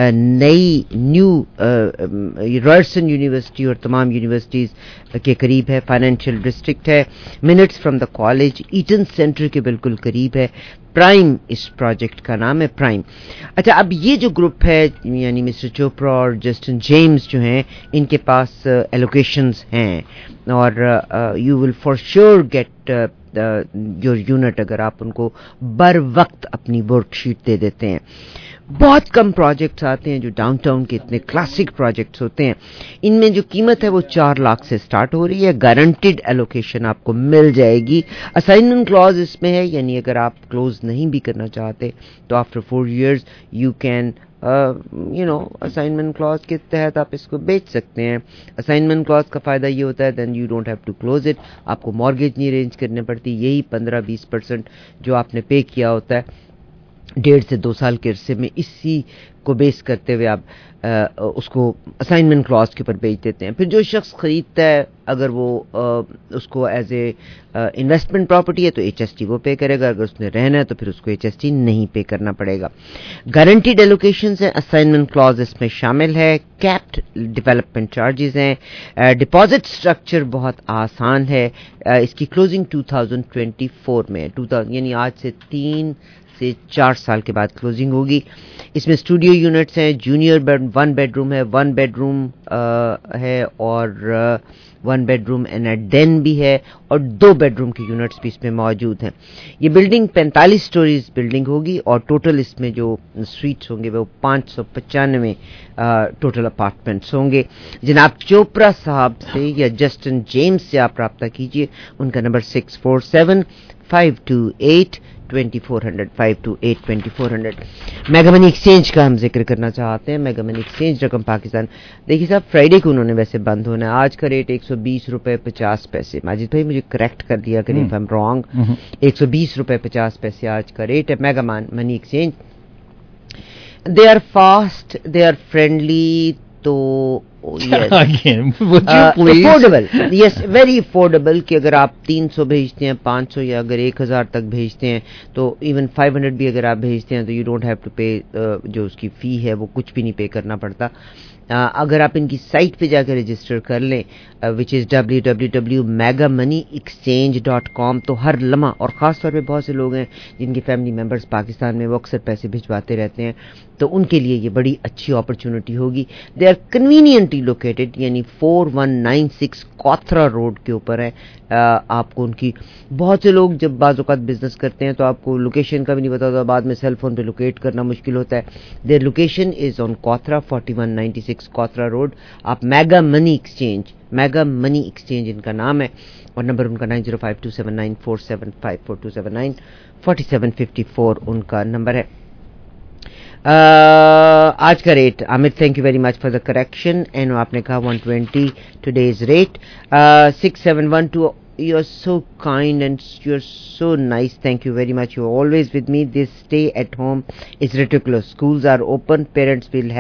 نیو رائرسن یونیورسٹی اور تمام یونیورسٹیز کے قریب ہے. فائنینشیل ڈسٹرکٹ ہے. Minutes from the college Eaton Centre کے بالکل قریب ہے. پرائم اس پروجیکٹ کا نام ہے، پرائم. اچھا، اب یہ جو گروپ ہے یعنی مسٹر چوپڑا اور جسٹن جیمز جو ہیں ان کے پاس ایلوکیشنز ہیں، اور you will for sure get your unit اگر آپ ان کو بر وقت اپنی ورک شیٹ دے دیتے ہیں. بہت کم پروجیکٹس آتے ہیں جو ڈاؤن ٹاؤن کے اتنے کلاسک پروجیکٹس ہوتے ہیں. ان میں جو قیمت ہے وہ 4 لاکھ سے سٹارٹ ہو رہی ہے. گارنٹیڈ ایلوکیشن آپ کو مل جائے گی. اسائنمنٹ کلاز اس میں ہے، یعنی اگر آپ کلوز نہیں بھی کرنا چاہتے تو after 4 years you can assignment clause کے تحت آپ اس کو بیچ سکتے ہیں. اسائنمنٹ کلاز کا فائدہ یہ ہوتا ہے then you don't have to close it. آپ کو مارگیج نہیں ارینج کرنے پڑتی. یہی 15-20% جو آپ نے پے کیا ہوتا ہے 1.5 سے 2 سال کے عرصے میں، اسی کو بیس کرتے ہوئے آپ اس کو اسائنمنٹ کلاس کے اوپر بیچ دیتے ہیں. پھر جو شخص خریدتا ہے اگر وہ اس کو ایز اے انویسٹمنٹ پراپرٹی ہے تو HST وہ پے کرے گا. اگر اس نے رہنا ہے تو پھر اس کو HST نہیں پے کرنا پڑے گا. گارنٹیڈ ایلوکیشنز ہیں. اسائنمنٹ کلاز اس میں شامل ہے. کیپڈ ڈیولپمنٹ چارجز ہیں. ڈپازٹ سٹرکچر بہت آسان ہے. اس کی کلوزنگ 2024 میں یعنی آج سے 3 से 4 साल के बाद क्लोजिंग होगी। इसमें स्टूडियो यूनिट्स हैं, जूनियर बेड 1 बेडरूम है, 1 बेडरूम है और 1 बेडरूम एंड अ den भी है और 2 बेडरूम की यूनिट्स भी इसमें मौजूद हैं। ये बिल्डिंग 45 स्टोरीज बिल्डिंग होगी और टोटल इसमें जो स्वीट्स होंगे वो 595 टोटल अपार्टमेंट्स होंगे। जनाब चोपड़ा साहब से या जस्टिन जेम्स से आप राब्ता कीजिए, उनका नंबर 647-528-2400 528-2400। मेगामनी एक्सचेंज का हम जिक्र करना चाहते हैं। मेगामनी एक्सचेंज रकम पाकिस्तान, देखिए साहब फ्राइडे को उन्होंने वैसे बंद होना है। आज का रेट 120 रुपए 50 पैसे। माजिद भाई मुझे करेक्ट कर दिया करें इफ आई एम रॉन्ग, 120 रुपए 50 पैसे आज का रेट है Mega Money Exchange. They are fast, they are friendly, too affordable, yes very affordable कि अगर आप 300 भेजते हैं, 500 या अगर 1000 तक भेजते हैं तो इवन 500 भी अगर आप भेजते हैं तो यू डोंट हैव टू पे, जो उसकी फी है वो कुछ भी नहीं पे करना पड़ता। अगर आप इनकी साइट पे जाकर रजिस्टर कर लें विच इज़ www.megamoneyexchange.com, तो हर लम्हा, और ख़ास तौर पे बहुत से लोग हैं जिनके फैमिली मेम्बर्स पाकिस्तान में वो अक्सर पैसे भिजवाते रहते हैं, तो उनके लिए ये बड़ी अच्छी अपॉर्चुनिटी होगी। दे आर कन्वीनियंटली लोकेटेड, यानी 4196 कोथरा रोड के ऊपर है। आपको उनकी, बहुत से लोग जब बाज़ औक़ात बिजनेस करते हैं तो आपको लोकेशन का भी नहीं पता होता, बाद में सेल फोन पे लोकेट करना मुश्किल होता है। देयर लोकेशन इज़ ऑन कोथरा 4196 कोथरा रोड। आप मेगा मनी एक्सचेंज इनका नाम है और नंबर उनका 9052794754 279 4754 उनका नंबर है। आज का rate, Aamir thank you very much for the correction, and आपने कहा 120 today's rate 6712। You are so kind and you are so nice. Thank you very much. You are always with me. This stay at home is ridiculous. Schools are open. Parents will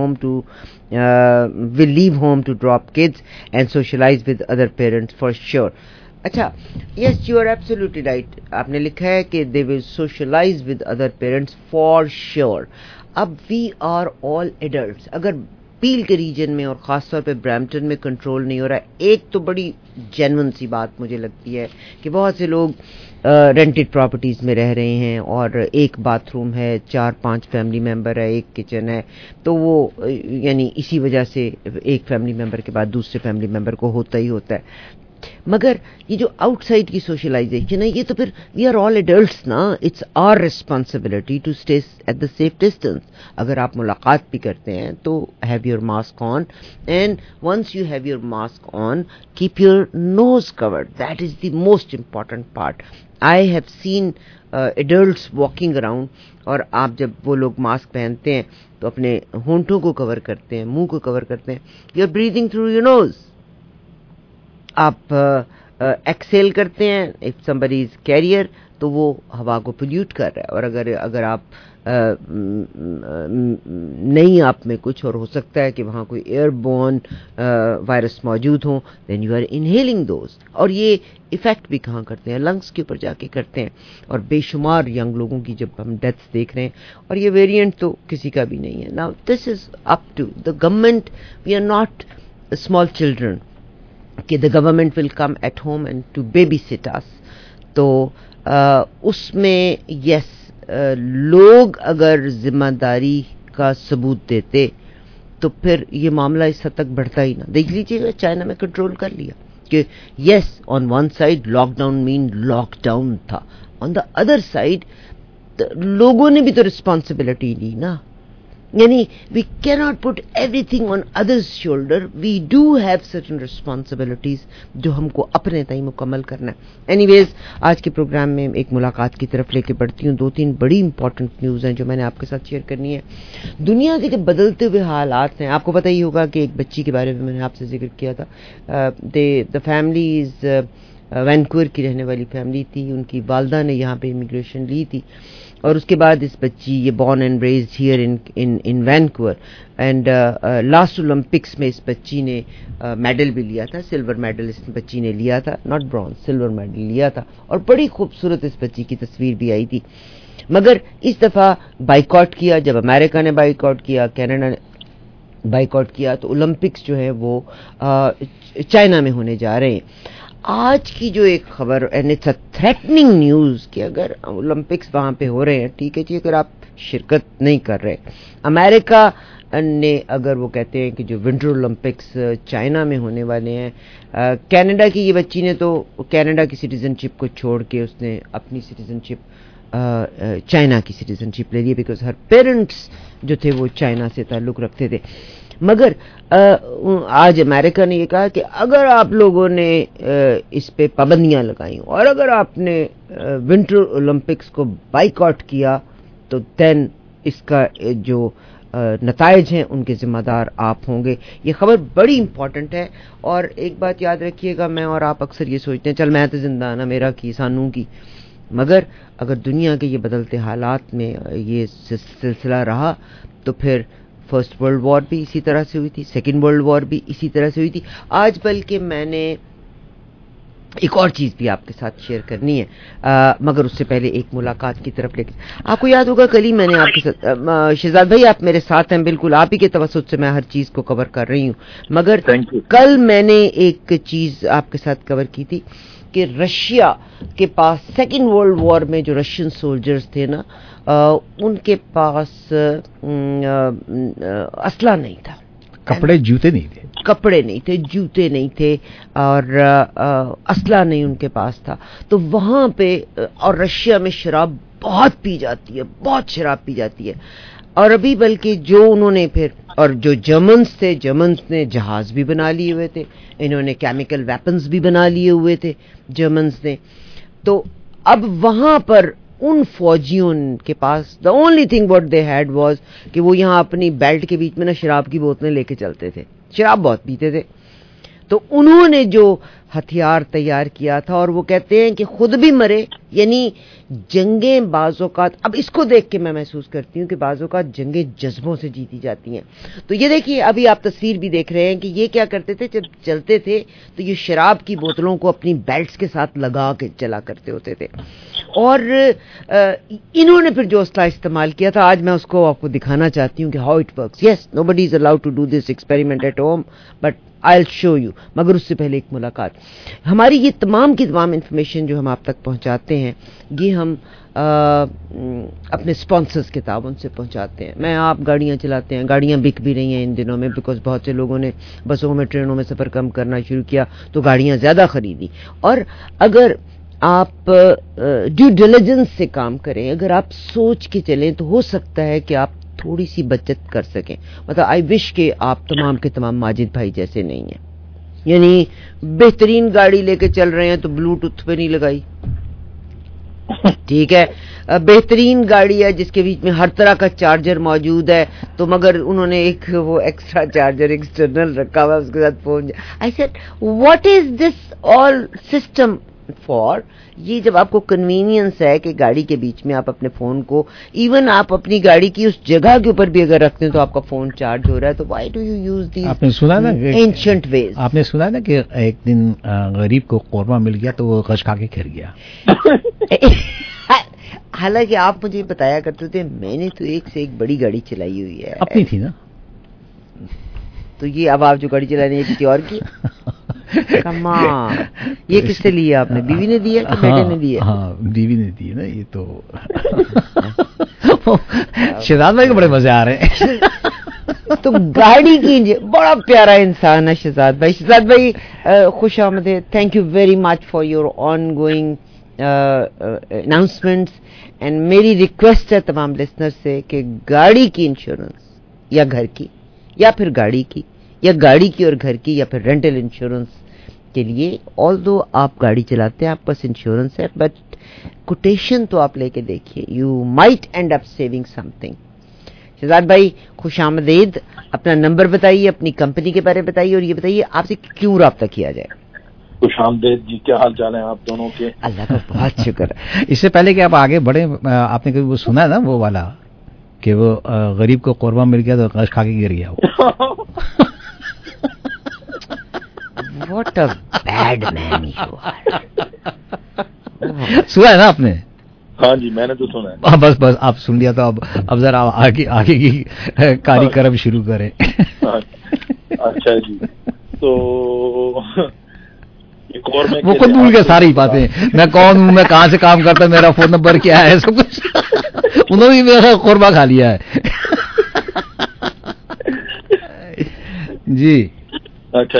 leave home to drop kids and socialize with other parents for sure. अच्छा, yes, you are absolutely right. आपने लिखा है कि they will socialize with other parents for sure. अब we are all adults. अगर पील के reason में और ख़ास तौर पे ब्रैम्पटन में कंट्रोल नहीं हो रहा है, एक तो बड़ी जेन्युइन सी बात मुझे लगती है कि बहुत से लोग रेंटेड प्रॉपर्टीज़ में रह रहे हैं और एक बाथरूम है, 4-5 फैमिली मेम्बर है, एक किचन है, तो वो यानी इसी वजह से एक फैमिली मेम्बर के बाद दूसरे फैमिली मेम्बर को होता ही होता है। मगर ये जो आउटसाइड की सोशलाइजेशन है, ये तो फिर वी आर ऑल एडल्ट्स ना, it's our responsibility to stay at the safe distance. अगर आप मुलाकात भी करते हैं तो have your mask on, and once you have your mask on keep your nose covered, that is the most important part. I have seen adults walking around, और आप जब वो लोग मास्क पहनते हैं तो अपने होंठों को कवर करते हैं, मुंह को कवर करते हैं, you are breathing through your nose. आप एक्सेल करते हैं, इफ समबडी इज कैरियर तो वो हवा को पोल्यूट कर रहा है, और अगर आप नहीं आप में कुछ और हो सकता है कि वहाँ कोई एयरबोर्न वायरस मौजूद हो, then you are inhaling those, और ये इफेक्ट भी कहाँ करते हैं, लंग्स के ऊपर जाके करते हैं। और बेशुमार यंग लोगों की जब हम डेथ्स देख रहे हैं, और ये वेरिएंट तो किसी का भी नहीं है। Now this is up to the government, we are not small children कि the government will come at home and to babysit us. तो उसमें यस, लोग अगर जिम्मेदारी का सबूत देते तो फिर ये मामला इस हद तक बढ़ता ही ना। देख लीजिएगा चाइना में कंट्रोल कर लिया कि yes, on one side lockdown mean lockdown था, ऑन द अदर साइड लोगों ने भी तो रिस्पॉन्सिबिलिटी ली ना। यानी we cannot put everything on others' shoulder. We do have certain responsibilities जो हमको अपने ताई मुकम्मल करना है। Anyways, आज के प्रोग्राम में एक मुलाकात की तरफ लेके बढ़ती हूँ। 2-3 बड़ी इंपॉर्टेंट न्यूज़ हैं जो मैंने आपके साथ शेयर करनी है। दुनिया के जो बदलते हुए हालात हैं, आपको पता ही होगा कि एक बच्ची के बारे में मैंने आपसे जिक्र किया था। द फैमिली इज़ वैनकूवर की रहने वाली फैमिली थी, उनकी वालदा ने यहाँ पे इमिग्रेशन ली थी, और उसके बाद इस बच्ची, ये born and raised here in Vancouver, and last Olympics में इस बच्ची ने मेडल भी लिया था, सिल्वर मेडल इस बच्ची ने लिया था, नॉट ब्रॉन्ज, सिल्वर मेडल लिया था, और बड़ी खूबसूरत इस बच्ची की तस्वीर भी आई थी। मगर इस दफ़ा बाइकॉट किया, जब अमेरिका ने बाइकॉट किया, कनाडा ने बाइकॉट किया, तो ओलंपिक्स जो है वो चाइना में होने जा रहे हैं। آج کی جو ایک خبر and it's a threatening news کہ اگر اولمپکس وہاں پہ ہو رہے ہیں, ٹھیک ہے جی, اگر آپ شرکت نہیں کر رہے, امریکہ نے اگر وہ کہتے ہیں کہ جو ونٹر اولمپکس چائنا میں ہونے والے ہیں, کینیڈا کی یہ بچی نے تو کینیڈا کی سٹیزن شپ کو چھوڑ کے اس نے اپنی سٹیزن شپ چائنا کی سٹیزن شپ لے لی, بیکاز ہر پیرنٹس جو تھے وہ چائنا سے تعلق رکھتے تھے. مگر آج امریکہ نے یہ کہا کہ اگر آپ لوگوں نے اس پہ پابندیاں لگائیں اور اگر آپ نے ونٹر اولمپکس کو بائیکاٹ کیا تو دین اس کا جو نتائج ہیں ان کے ذمہ دار آپ ہوں گے. یہ خبر بڑی امپورٹنٹ ہے. اور ایک بات یاد رکھیے گا, میں اور آپ اکثر یہ سوچتے ہیں چل میں تو زندہ نا میرا کی سانوں کی, مگر اگر دنیا کے یہ بدلتے حالات میں یہ سلسلہ رہا تو پھر فرسٹ ورلڈ وار بھی اسی طرح سے ہوئی تھی, سیکنڈ ورلڈ وار بھی اسی طرح سے ہوئی تھی. آج بلکہ میں نے ایک اور چیز بھی آپ کے ساتھ شیئر کرنی ہے, مگر اس سے پہلے ایک ملاقات کی طرف لے کے, آپ کو یاد ہوگا کل ہی میں نے آپ کے ساتھ, شہزاد بھائی آپ میرے ساتھ ہیں, بالکل آپ ہی کے توسط سے میں ہر چیز کو کور کر رہی ہوں, مگر کل میں نے ایک چیز آپ کے ساتھ کور کی تھی کہ رشیا کے پاس سیکنڈ ورلڈ وار میں جو رشین سولجرز تھے نا, ان کے پاس اسلحہ نہیں تھا,
کپڑے جوتے نہیں تھے,
کپڑے نہیں تھے, جوتے نہیں تھے, اور اسلحہ نہیں ان کے پاس تھا. تو وہاں پہ, اور رشیا میں شراب بہت پی جاتی ہے, بہت شراب پی جاتی ہے. اور ابھی بلکہ جو انہوں نے پھر, اور جو جرمنز تھے, جرمنز نے جہاز بھی بنا لیے ہوئے تھے, انہوں نے کیمیکل ویپنز بھی بنا لیے ہوئے تھے جرمنز نے. تو اب وہاں پر ان فوجیوں کے پاس the only thing what they had was کہ وہ یہاں اپنی بیلٹ کے بیچ میں نا شراب کی بوتلیں لے کے چلتے تھے, شراب بہت پیتے تھے. تو انہوں نے جو ہتھیار تیار کیا تھا, اور وہ کہتے ہیں کہ خود بھی مرے, یعنی جنگیں بعض اوقات, اب اس کو دیکھ کے میں محسوس کرتی ہوں کہ بعض اوقات جنگیں جذبوں سے جیتی جاتی ہیں. تو یہ دیکھیے ابھی آپ تصویر بھی دیکھ رہے ہیں کہ یہ کیا کرتے تھے, جب چلتے تھے تو یہ شراب کی بوتلوں کو اپنی بیلٹس کے ساتھ لگا کے چلا کرتے ہوتے تھے. اور انہوں نے پھر جو اسلحہ استعمال کیا تھا, آج میں اس کو آپ کو دکھانا چاہتی ہوں کہ how it works. Yes, no buddy is allowed to do this experiment at home, but I'll show you. مگر اس سے پہلے ایک ملاقات. ہماری یہ تمام کی تمام انفارمیشن جو ہم آپ تک پہنچاتے ہیں, یہ ہم اپنے سپانسرز کے تعاون سے پہنچاتے ہیں. میں آپ گاڑیاں چلاتے ہیں, گاڑیاں بک بھی رہی ہیں ان دنوں میں, بیکاز بہت سے لوگوں نے بسوں میں, ٹرینوں میں سفر کم کرنا شروع کیا تو گاڑیاں زیادہ خریدی. اور اگر آپ ڈیو ڈیلیجنس سے کام کریں, اگر آپ سوچ کے چلیں, تو ہو سکتا ہے کہ آپ تھوڑی سی بچت کر سکیں. مطلب آئی وش کہ آپ تمام کے تمام ماجد بھائی جیسے نہیں ہیں, یعنی بہترین گاڑی لے کے چل رہے ہیں تو بلوٹوتھ پہ نہیں لگائی, ٹھیک ہے, بہترین گاڑی ہے جس کے بیچ میں ہر طرح کا چارجر موجود ہے, تو مگر انہوں نے ایک وہ ایکسٹرا چارجر ایکسٹرنل رکھا ہوا, اس کے ساتھ phone. I said what is this all system for. یہ جب آپ کو کنوینئنس ہے کہ گاڑی کے بیچ میں آپ اپنے فون کو, ایون آپ اپنی گاڑی کی اس جگہ کے اوپر بھی اگر رکھتے ہیں تو آپ کا فون چارج ہو رہا ہے, تو why do you use the ancient ways.
آپ نے سنا نا کہ ایک دن غریب کو قورمہ مل گیا تو وہ غش کھا کے گر گیا.
حالانکہ آپ مجھے بتایا کرتے تھے, میں نے تو ایک سے ایک بڑی گاڑی چلائی ہوئی ہے,
اپنی تھی نا.
تو یہ اب آپ جو گاڑی چلا رہے ہیں کسی اور کی, کمال, یہ کس سے لیا آپ نے, بیوی نے دیا کہ بیٹے نے دیا؟
ہاں بیوی نے دی نا. یہ تو شہزاد بھائی کو بڑے مزے آ رہے ہیں.
تو گاڑی کی بڑا پیارا انسان ہے شہزاد بھائی. شہزاد بھائی خوش آمدید, thank you very much for your ongoing announcements. And میری ریکویسٹ ہے تمام لسنر سے کہ گاڑی کی انشورنس, یا گھر کی, یا پھر گاڑی کی, یا گاڑی کی اور گھر کی, یا پھر رینٹل انشورنس کے لیے, آلدو آپ گاڑی چلاتے ہیں, آپ پاس انشورنس ہے, بٹ کوٹیشن تو آپ لے کے دیکھیے, you might end up saving something. Shahzad بھائی خوش آمدید. اپنا نمبر بتائیے, اپنی کمپنی کے بارے بتائیے, اور یہ بتائیے آپ سے کیوں رابطہ کیا جائے.
خوش آمدید جی, کیا حال چال ہے آپ دونوں کے؟
اللہ کا بہت شکر.
اس سے پہلے کہ آپ آگے بڑھے, آپ نے کبھی وہ سنا ہے نا وہ والا کہ وہ غریب کو قورمہ مل گیا تو غش کھا کے گر گیا.
What a bad man you are.
سنا ہے نا آپ نے؟
ہاں جی میں نے تو سنا ہے.
بس آپ سن لیا تو اب ذرا آگے کی کاری کرم شروع کریں.
اچھا جی, تو وہ
खुद भूल गए सारी बातें, मैं कौन हूँ, मैं कहाँ से काम करता, मेरा फोन नंबर क्या है, सब कुछ उन्होंने भी मेरा कोरबा खा लिया है। जी
अच्छा,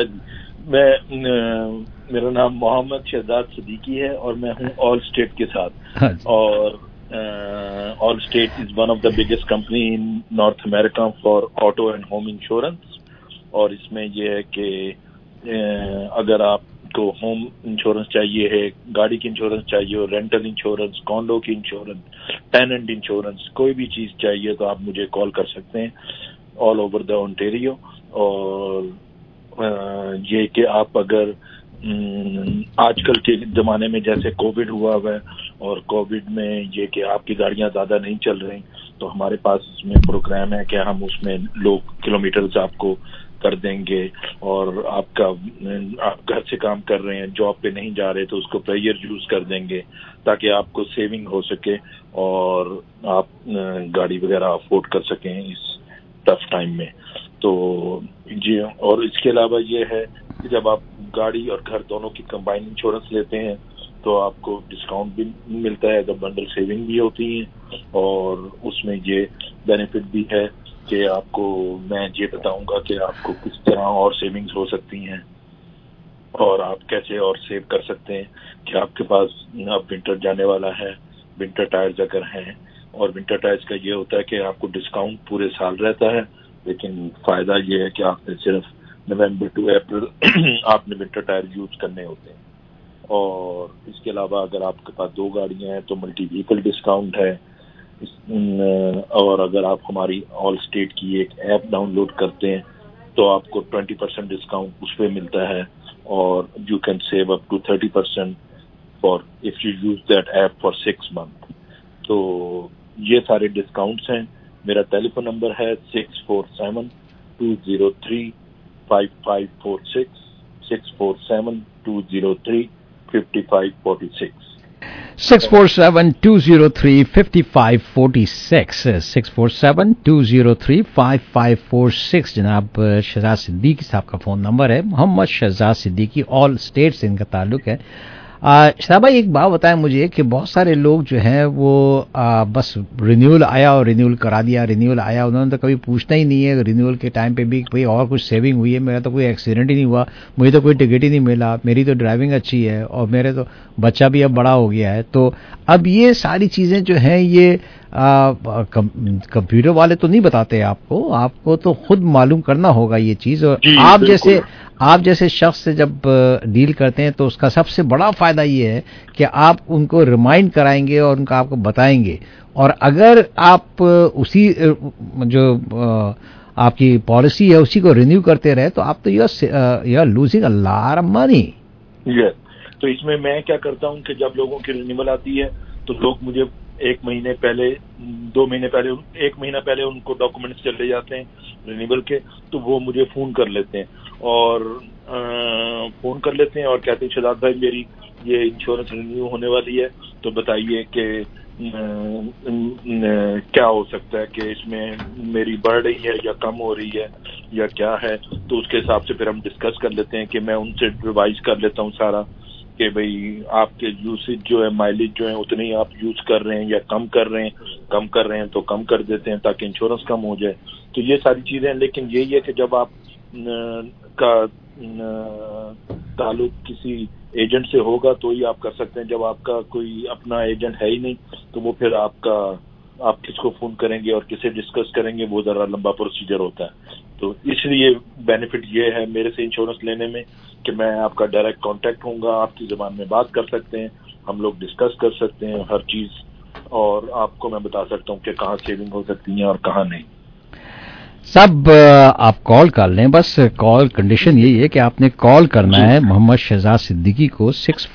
मेरा नाम मोहम्मद शहजाद सिद्दीकी है और मैं हूँ ऑल स्टेट के साथ, और Allstate is one of the biggest company in North America for auto and home insurance. और इसमें यह है कि अगर आपको होम इंश्योरेंस चाहिए है, गाड़ी की इंश्योरेंस चाहिए हो, रेंटल इंश्योरेंस, कॉन्डो की इंश्योरेंस, टेनेंट इंश्योरेंस, कोई भी चीज़ चाहिए तो आप मुझे कॉल कर सकते हैं ऑल ओवर द ओंटारियो। और ये कि आप अगर आजकल के ज़माने में जैसे कोविड हुआ हुआ है और कोविड में ये कि आपकी गाड़ियां ज़्यादा नहीं चल रही, तो हमारे पास इसमें प्रोग्राम है कि हम उसमें लोग किलोमीटर्स आपको कर देंगे, और आप घर से काम कर रहे हैं, जॉब पे नहीं जा रहे, तो उसको प्रायर यूज़ कर देंगे ताकि आपको सेविंग हो सके और आप गाड़ी वगैरह अफोर्ड कर सकें इस टफ टाइम में। तो जी, और इसके अलावा ये है कि जब आप गाड़ी और घर दोनों की कंबाइन इंश्योरेंस लेते हैं तो आपको डिस्काउंट भी मिलता है, तो बंडल सेविंग भी होती है, और उसमें ये बेनिफिट भी है कि आपको मैं ये बताऊंगा कि आपको किस तरह और सेविंग्स हो सकती हैं और आप कैसे और सेव कर सकते हैं। कि आपके पास अब विंटर जाने वाला है, विंटर टायर्स अगर हैं, और विंटर टायर्स का ये होता है कि आपको डिस्काउंट पूरे साल रहता है, लेकिन फ़ायदा ये है कि आपने सिर्फ नवंबर टू अप्रैल आपने विंटर टायर यूज़ करने होते हैं। और इसके अलावा अगर आपके पास 2 गाड़ियां हैं तो मल्टी व्हीकल डिस्काउंट है। और अगर आप हमारी ऑल स्टेट की एक ऐप डाउनलोड करते हैं तो आपको 20% डिस्काउंट उस पर मिलता है, और you can save up to 30% for if you use that app for 6 months। तो ये सारे डिस्काउंट्स हैं। मेरा टेलीफोन नंबर है 647-203-5546, 647-203-5546,
647-203-5546, 647-203-5546 जनाब शहजाद सिद्दीकी साहब का फ़ोन नंबर है। मोहम्मद शहजाद सिद्दीकी, ऑल स्टेट से इनका ताल्लुक है। शहजाद भाई, एक बात बताएं मुझे कि बहुत सारे लोग जो हैं वो बस रिन्यूअल आया और रिन्यूअल करा दिया, रिन्यूअल आया, उन्होंने तो कभी पूछना ही नहीं है रिन्यूअल के टाइम पे भी भाई और कुछ सेविंग हुई है, मेरा तो कोई एक्सीडेंट ही नहीं हुआ, मुझे तो कोई टिकट ही नहीं मिला, मेरी तो ड्राइविंग अच्छी है और मेरे तो बच्चा भी अब बड़ा हो गया है। तो अब ये सारी चीज़ें जो हैं ये कंप्यूटर वाले तो नहीं बताते आपको तो खुद मालूम करना होगा ये चीज़। और आप जैसे शख्स से जब डील करते हैं तो उसका सबसे बड़ा फायदा ये है कि आप उनको रिमाइंड कराएंगे और उनका आपको बताएंगे, और अगर आप उसी जो आपकी पॉलिसी है उसी को रिन्यू करते रहे तो आप तो you are losing a lot of money.
तो इसमें मैं क्या करता हूँ कि जब लोगों की रिन्यूअल आती है तो लोग मुझे 1 महीने पहले, 2 महीने पहले, 1 महीना पहले उनको डॉक्यूमेंट्स चले जाते हैं रिन्यूअल के, तो वो मुझे फ़ोन कर लेते हैं और कहते हैं शहजाद भाई मेरी ये इंश्योरेंस रिन्यू होने वाली है, तो बताइए कि क्या हो सकता है कि इसमें मेरी बढ़ रही है या कम हो रही है या क्या है। तो उसके हिसाब से फिर हम डिस्कस कर लेते हैं कि मैं उनसे रिवाइज कर लेता हूँ सारा कि भाई आपके यूसेज जो है, माइलेज जो है उतने ही आप यूज कर रहे हैं या कम कर रहे हैं तो कम कर देते हैं ताकि इंश्योरेंस कम हो जाए। तो ये सारी चीजें, लेकिन यही है कि जब आप का ताल्लुक किसी एजेंट से होगा तो ही आप कर सकते हैं। जब आपका कोई अपना एजेंट है ही नहीं तो वो फिर आप किसको फोन करेंगे और किसे डिस्कस करेंगे, वो जरा लंबा प्रोसीजर होता है। तो इसलिए बेनिफिट ये है मेरे से इंश्योरेंस लेने में कि मैं आपका डायरेक्ट कांटेक्ट होऊंगा, आपकी ज़बान में बात कर सकते हैं, हम लोग डिस्कस कर सकते हैं हर चीज़, और आपको मैं बता सकता हूँ कि कहाँ सेविंग हो सकती है और कहाँ नहीं।
सब आप कॉल कर लें, बस कॉल कंडीशन यही है कि आपने कॉल करना है मोहम्मद शहजाद सिद्दीकी को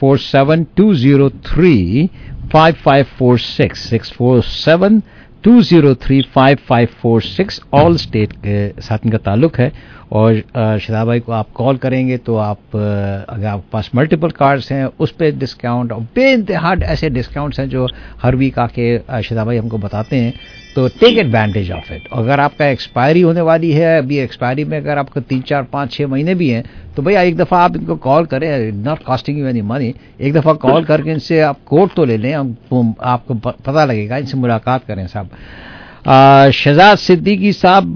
647-203-5546, 647-203-5546, ऑल स्टेट के साथ इनका ताल्लुक है। और शहजाद भाई को आप कॉल करेंगे तो आप अगर आपके पास मल्टीपल कार्ड्स हैं उस पर डिस्काउंट, और बेइंतहा ऐसे डिस्काउंट्स हैं जो हर वीक आके शहजाद भाई हमको बताते हैं, तो टेक एडवांटेज ऑफ इट। अगर आपका एक्सपायरी होने वाली है, अभी एक्सपायरी में अगर आपको 3, 4, 5, 6 महीने भी हैं तो भैया एक दफ़ा आप इनको कॉल करें, not costing you any money, एक दफ़ा कॉल करके इनसे आप कोड तो ले लें, आपको पता लगेगा, इनसे मुलाकात करें साहब। शहजाद सिद्दीकी साहब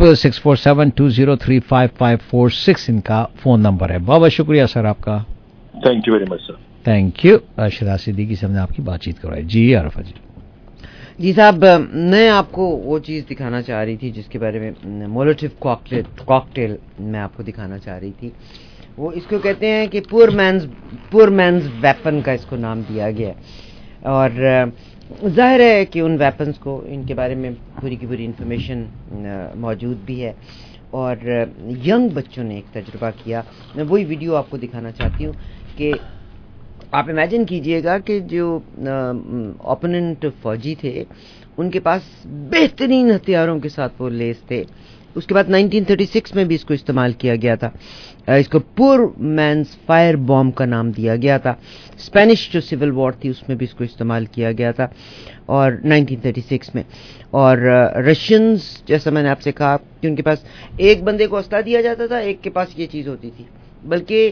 6472035546 इनका फ़ोन नंबर है। बहुत बहुत शुक्रिया सर आपका।
Thank you very much sir.
Thank you. Shahzad Siddiqui से हमने आपकी बातचीत करवाई। जी अरफा जी।
जी साहब, मैं आपको वो चीज़ दिखाना चाह रही थी जिसके बारे में मोलोटिव कॉकटेल मैं आपको दिखाना चाह रही थी। वो इसको कहते हैं कि पुअर मैन्स वेपन का इसको नाम दिया गया है, और जाहिर है कि उन वेपन्स को, इनके बारे में पूरी की पूरी इन्फॉर्मेशन मौजूद भी है, और यंग बच्चों ने एक तजुर्बा किया। मैं वही वीडियो आपको दिखाना चाहती हूँ कि आप इमेजिन कीजिएगा कि जो ओपोनेंट फौजी थे उनके पास बेहतरीन हथियारों के साथ वो लेस थे। उसके बाद 1936 में भी इसको इस्तेमाल किया गया था। इसको पुअर मैन्स फायर बॉम्ब का नाम दिया गया था। स्पेनिश जो सिविल वॉर थी उसमें भी इसको इस्तेमाल किया गया था, और 1936 में। और रशियंस, जैसा मैंने आपसे कहा कि उनके पास एक बंदे को असला दिया जाता था, एक के पास ये चीज़ होती थी। बल्कि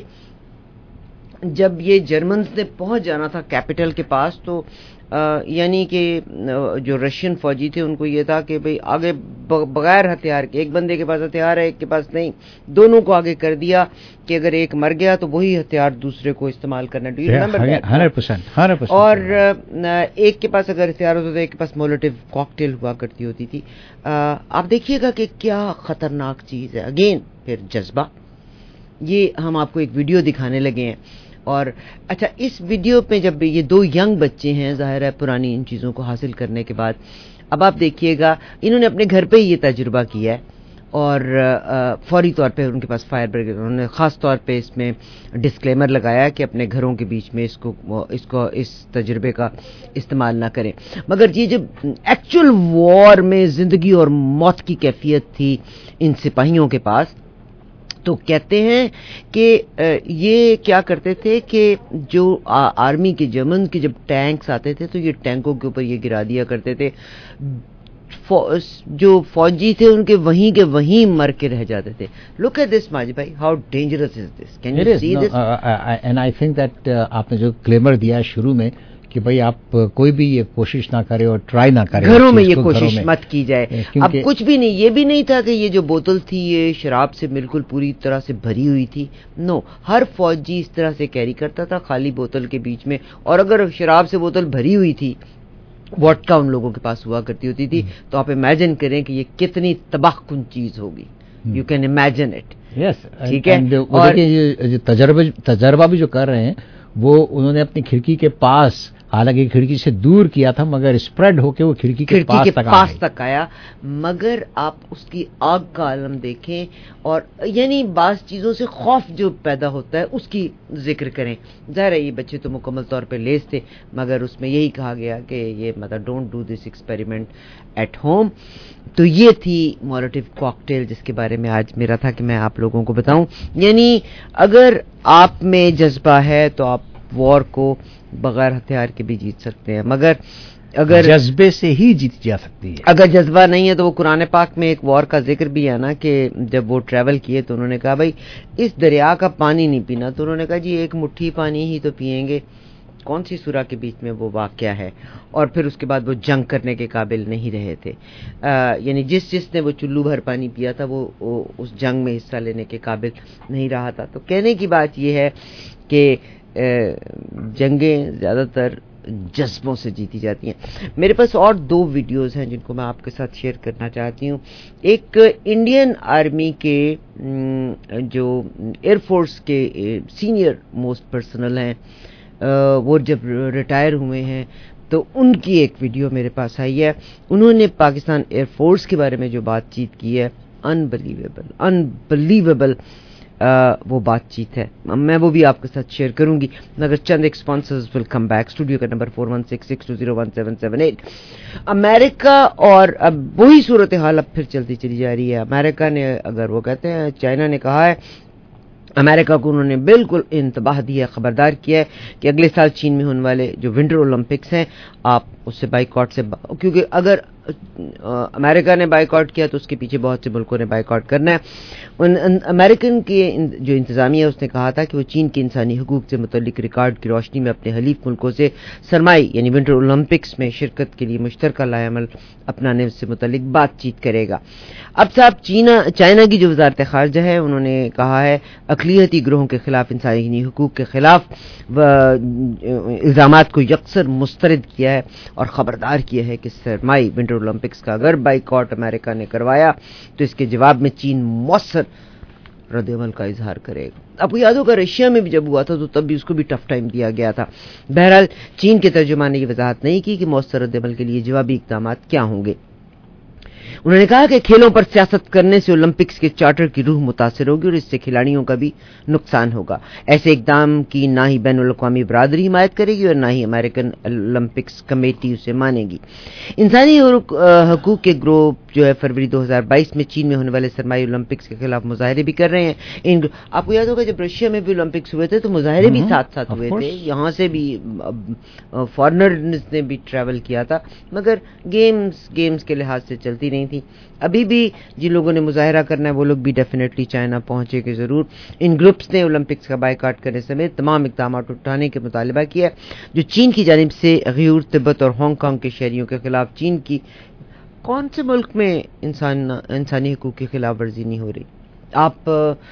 जब ये जर्मन्स ने पहुंच जाना था कैपिटल के पास, तो यानी कि जो रशियन फौजी थे उनको ये था कि भाई आगे बगैर हथियार के, एक बंदे के पास हथियार है एक के पास नहीं, दोनों को आगे कर दिया कि अगर एक मर गया तो वही हथियार दूसरे को इस्तेमाल करना। Do you remember that?
100%।
और एक के पास अगर हथियार होता था, एक के पास मोलोटिव कॉकटेल हुआ करती होती थी। आप देखिएगा कि क्या खतरनाक चीज़ है। अगेन फिर जज्बा, ये हम आपको एक वीडियो दिखाने लगे हैं। और अच्छा, इस वीडियो में जब ये दो यंग बच्चे हैं, जाहिर है पुरानी इन चीज़ों को हासिल करने के बाद, अब आप देखिएगा इन्होंने अपने घर पे ही ये तजुर्बा किया है, और फौरी तौर पे उनके पास फायर ब्रिगेड, उन्होंने ख़ास तौर पे इसमें डिस्क्लेमर लगाया कि अपने घरों के बीच में इसको इस तजुर्बे का इस्तेमाल ना करें। मगर ये जब एक्चुअल वॉर में ज़िंदगी और मौत की कैफियत थी इन सिपाहियों के पास, तो कहते हैं कि ये क्या करते थे कि जो आर्मी के, जर्मन के जब टैंक्स आते थे तो ये टैंकों के ऊपर ये गिरा दिया करते थे। जो फौजी थे उनके वहीं के वहीं मर के रह जाते थे। लुक एट दिस माजी भाई, how dangerous is this, can you see this?
And I think that आपने जो क्लेमर दिया है शुरू में कि भाई आप कोई भी ये कोशिश ना करें और ट्राई ना करें,
घरों में ये कोशिश मत की जाए। अब कुछ भी नहीं, ये भी नहीं था कि ये जो बोतल थी ये शराब से बिल्कुल पूरी तरह से भरी हुई थी। नो, हर फौजी इस तरह से कैरी करता था, खाली बोतल के बीच में। और अगर शराब से बोतल भरी हुई थी, वोडका उन लोगों के पास हुआ करती होती थी, तो आप इमेजिन करें कि ये कितनी तबाहकुन चीज होगी। You can imagine it.
Yes,
ठीक है।
और ये तजर्बा भी जो कर रहे हैं वो उन्होंने अपनी खिड़की के पास, हालांकि खिड़की से दूर किया था, मगर स्प्रेड होके वो खिड़की के पास
तक आया। मगर आप उसकी आग का आलम देखें, और यानी बाज़ चीज़ों से खौफ जो पैदा होता है उसकी जिक्र करें। ज़ाहिर है ये बच्चे तो मुकम्मल तौर पे लेस थे, मगर उसमें यही कहा गया कि ये मतलब don't do this experiment at home. तो ये थी मोलोटिव कॉकटेल, जिसके बारे में आज मेरा था कि मैं आप लोगों को बताऊं। यानी अगर आप में जज्बा है तो आप वॉर को बगैर हथियार के भी जीत सकते हैं, मगर अगर
जज्बे से ही जीती जा सकती है।
अगर जज्बा नहीं है तो वो कुरान पाक में एक वॉर का जिक्र भी है ना, कि जब वो ट्रैवल किए तो उन्होंने कहा भाई इस दरिया का पानी नहीं पीना, तो उन्होंने कहा जी एक मुट्ठी पानी ही तो पिएंगे। कौन सी सूरा के बीच में वो वाक़या है। और फिर उसके बाद वो जंग करने के काबिल नहीं रहे थे। यानी जिसने वो चुल्लू भर पानी पिया था वो उस जंग में हिस्सा लेने के काबिल नहीं रहा था। तो कहने की बात ये है कि जंगें ज़्यादातर जज्बों से जीती जाती हैं। मेरे पास और दो वीडियोस हैं जिनको मैं आपके साथ शेयर करना चाहती हूँ। एक इंडियन आर्मी के जो एयरफोर्स के सीनियर मोस्ट पर्सनल हैं, वो जब रिटायर हुए हैं तो उनकी एक वीडियो मेरे पास आई है। उन्होंने पाकिस्तान एयरफोर्स के बारे में जो बातचीत की है, अनबिलीवेबल वो बातचीत है। मैं वो भी आपके साथ शेयर करूंगी, मगर चंद एक sponsors will come back. Studio का नंबर 4166201778। अमेरिका, और अब वही सूरत हाल अब फिर चलती चली जा रही है। अमेरिका ने, अगर वो कहते हैं, चाइना ने कहा है, अमेरिका को उन्होंने बिल्कुल इंतबाह दिया, खबरदार किया है कि अगले साल चीन में होने वाले जो विंटर ओलंपिक्स हैं आप उससे बाइकआउट से, क्योंकि अगर امریکہ نے بائیکاٹ کیا تو اس کے پیچھے بہت سے ملکوں نے بائیکاٹ کرنا ہے. امریکن کی جو انتظامیہ اس نے کہا تھا کہ وہ چین کے انسانی حقوق سے متعلق ریکارڈ کی روشنی میں اپنے حلیف ملکوں سے سرمائی یعنی ونٹر اولمپکس میں شرکت کے لیے مشترکہ لائحہ عمل اپنانے سے متعلق بات چیت کرے گا. اب صاحب چائنا کی جو وزارت خارجہ ہے انہوں نے کہا ہے اقلیتی گروہوں کے خلاف انسانی حقوق کے خلاف الزامات کو یکسر مسترد کیا ہے اور خبردار کیا ہے کہ سرمائی ونٹر اولمپکس کا اگر بائیکاٹ امریکہ نے کروایا تو اس کے جواب میں چین مؤثر رد عمل کا اظہار کرے گا. آپ کو یاد ہوگا رشیا میں بھی جب ہوا تھا تو تب بھی اس کو بھی ٹف ٹائم دیا گیا تھا. بہرحال چین کے ترجمان نے یہ وضاحت نہیں کی کہ مؤثر رد عمل کے لیے جوابی اقدامات کیا ہوں گے. انہوں نے کہا کہ کھیلوں پر سیاست کرنے سے اولمپکس کے چارٹر کی روح متاثر ہوگی اور اس سے کھلاڑیوں کا بھی نقصان ہوگا. ایسے اقدام کی نہ ہی بین الاقوامی برادری حمایت کرے گی اور نہ ہی امریکن اولمپکس کمیٹی اسے مانے گی. انسانی حقوق کے گروپ جو ہے فروری 2022 میں چین میں ہونے والے سرمائی اولمپکس کے خلاف مظاہرے بھی کر رہے ہیں. آپ کو یاد ہوگا جب رشیا میں بھی اولمپکس ہوئے تھے تو مظاہرے بھی ساتھ ساتھ ہوئے تھے. یہاں سے بھی فارنرز نے بھی ٹریول کیا تھا مگر گیمز کے لحاظ سے چلتی نہیں تھی. ابھی بھی جن لوگوں نے مظاہرہ کرنا ہے وہ لوگ بھی ڈیفینیٹلی چائنا پہنچے کہ ضرور. ان گروپس نے اولمپکس کا بائیکاٹ کرنے سمیت تمام اقدامات اٹھانے کے مطالبہ کیا جو چین کی جانب سے غیور تبت اور ہانگ کانگ کے شہریوں کے خلاف. چین کی کون سے ملک میں انسانی حقوق کی خلاف ورزی نہیں ہو رہی؟ آپ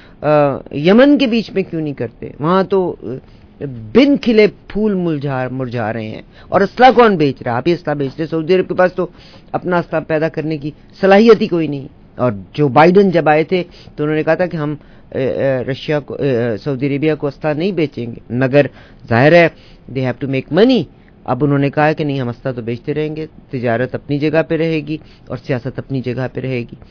یمن کے بیچ میں کیوں نہیں کرتے؟ وہاں تو بن کھلے پھول مرجھا رہے ہیں. اور اسلحہ کون بیچ رہا ہے؟ آپ ہی اسلحہ بیچ رہے. سعودی عرب کے پاس تو اپنا اسلحہ پیدا کرنے کی صلاحیت ہی کوئی نہیں. اور جو بائیڈن جب آئے تھے تو انہوں نے کہا تھا کہ ہم رشیا کو سعودی عربیہ کو اسلحہ نہیں بیچیں گے مگر ظاہر ہے they have to make money. اب انہوں نے کہا کہ نہیں ہم اسلحہ تو بیچتے رہیں گے. تجارت اپنی جگہ پہ رہے گی اور سیاست اپنی جگہ پہ رہے گی.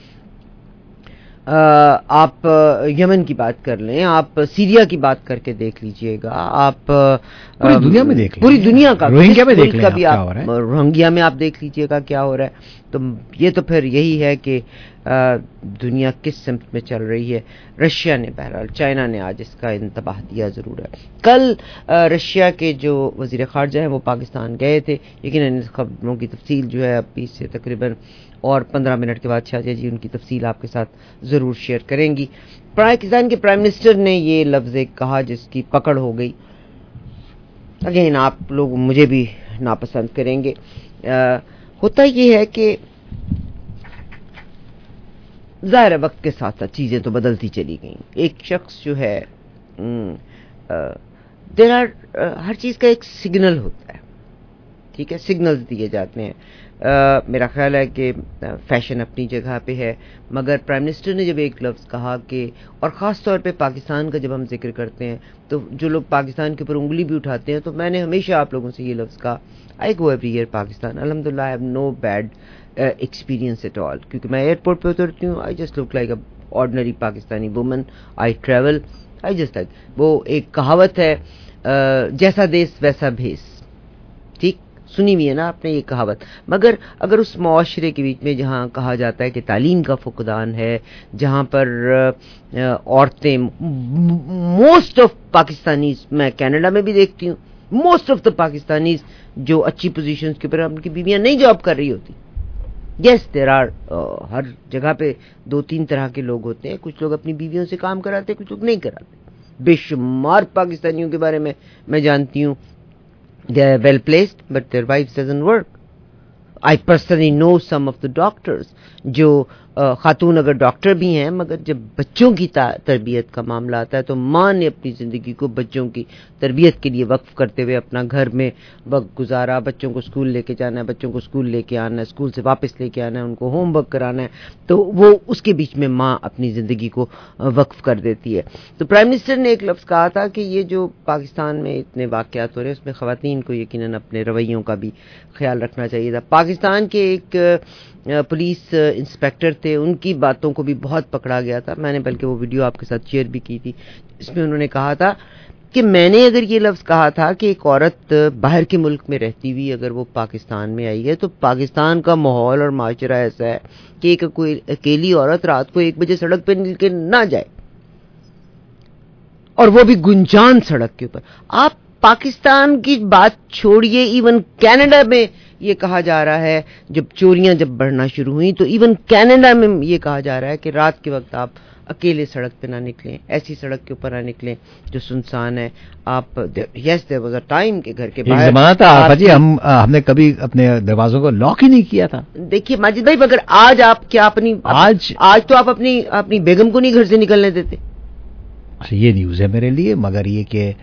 آپ یمن کی بات کر لیں, آپ سیریا کی بات کر کے دیکھ لیجئے گا, آپ
پوری دنیا میں دیکھ لیں,
پوری دنیا کا
روہنگیا میں دیکھ لیں,
روہنگیا میں آپ دیکھ لیجئے گا کیا ہو رہا ہے. تو یہ تو پھر یہی ہے کہ دنیا کس سمت میں چل رہی ہے. رشیا نے بہرحال چائنا نے آج اس کا انتباہ دیا ضرور ہے. کل رشیا کے جو وزیر خارجہ ہیں وہ پاکستان گئے تھے, لیکن ان خبروں کی تفصیل جو ہے اب سے تقریباً اور 15 منٹ کے بعد شاہجہ جی ان کی تفصیل آپ کے ساتھ ضرور شیئر کریں گی. پاکستان کے پرائم منسٹر نے یہ لفظ کہا جس کی پکڑ ہو گئی. اگین آپ لوگ مجھے بھی ناپسند کریں گے. ہوتا یہ ہے کہ ظاہر وقت کے ساتھ ساتھ چیزیں تو بدلتی چلی گئیں. ایک شخص جو ہے ہر چیز کا ایک سگنل ہوتا ہے, ٹھیک ہے, سگنلز دیے جاتے ہیں. میرا خیال ہے کہ فیشن اپنی جگہ پہ ہے, مگر پرائم منسٹر نے جب ایک لفظ کہا کہ, اور خاص طور پہ پاکستان کا جب ہم ذکر کرتے ہیں تو جو لوگ پاکستان کے اوپر انگلی بھی اٹھاتے ہیں, تو میں نے ہمیشہ آپ لوگوں سے یہ لفظ کہا, I go every year Pakistan, الحمدللہ I have no bad experience at all, کیونکہ میں ایئرپورٹ پہ اترتی ہوں, I just look like a ordinary Pakistani woman, I travel, I just like, وہ ایک کہاوت ہے جیسا دیس ویسا بھیس, ٹھیک سنی ہوئی ہے نا آپ نے یہ کہاوت. مگر اگر اس معاشرے کے بیچ میں جہاں کہا جاتا ہے کہ تعلیم کا فقدان ہے, جہاں پر عورتیں, موسٹ آف پاکستانیز, میں کینیڈا میں بھی دیکھتی ہوں, موسٹ آف دا پاکستانیز جو اچھی پوزیشنز کے اوپر ان کی بیویاں نہیں جاب کر رہی ہوتی. یس دیر آر, ہر جگہ پہ 2-3 طرح کے لوگ ہوتے ہیں, کچھ لوگ اپنی بیویوں سے کام کراتے ہیں, کچھ لوگ نہیں کراتے. بے شمار پاکستانیوں کے بارے میں جانتی ہوں, they are well placed but their wives doesn't work. I personally know some of the doctors جو خاتون اگر ڈاکٹر بھی ہیں, مگر جب بچوں کی تربیت کا معاملہ آتا ہے تو ماں نے اپنی زندگی کو بچوں کی تربیت کے لیے وقف کرتے ہوئے اپنا گھر میں وقت گزارا, بچوں کو اسکول لے کے جانا ہے, بچوں کو اسکول لے کے آنا ہے, اسکول سے واپس لے کے آنا ہے, ان کو ہوم ورک کرانا ہے, تو وہ اس کے بیچ میں ماں اپنی زندگی کو وقف کر دیتی ہے. تو پرائم منسٹر نے ایک لفظ کہا تھا کہ یہ جو پاکستان میں اتنے واقعات ہو رہے ہیں اس میں خواتین کو یقیناً اپنے رویوں کا بھی خیال رکھنا چاہیے تھا. پاکستان کے ایک پولیس انسپیکٹر تھے, ان کی باتوں کو بھی بہت پکڑا گیا تھا. میں نے بلکہ وہ ویڈیو آپ کے ساتھ شیئر بھی کی تھی, اس میں انہوں نے کہا تھا کہ میں نے اگر یہ لفظ کہا تھا کہ ایک عورت باہر کے ملک میں رہتی ہوئی اگر وہ پاکستان میں آئی ہے, تو پاکستان کا ماحول اور معاشرہ ایسا ہے کہ ایک کوئی اکیلی عورت رات کو 1 بجے سڑک پہ نکل کے نہ جائے, اور وہ بھی گنجان سڑک کے اوپر. آپ پاکستان کی بات چھوڑیے, ایون کینیڈا میں یہ کہا جا رہا ہے جب چوریاں جب بڑھنا شروع ہوئی تو ایون کینیڈا میں یہ کہا جا رہا ہے کہ رات کے وقت آپ اکیلے سڑک پہ نہ نکلیں, ایسی سڑک کے اوپر نہ نکلیں جو سنسان ہے. آپ یس دیر واز اے ٹائم کہ گھر کے باہر
زمانہ تھا آفا جی, ہم نے کبھی اپنے دروازوں کو لاک ہی نہیں کیا تھا.
دیکھیے ماجد بھائی, اگر آج آپ کیا اپنی آج تو آپ اپنی بیگم کو نہیں گھر سے نکلنے دیتے.
یہ نیوز ہے میرے لیے, مگر یہ کہ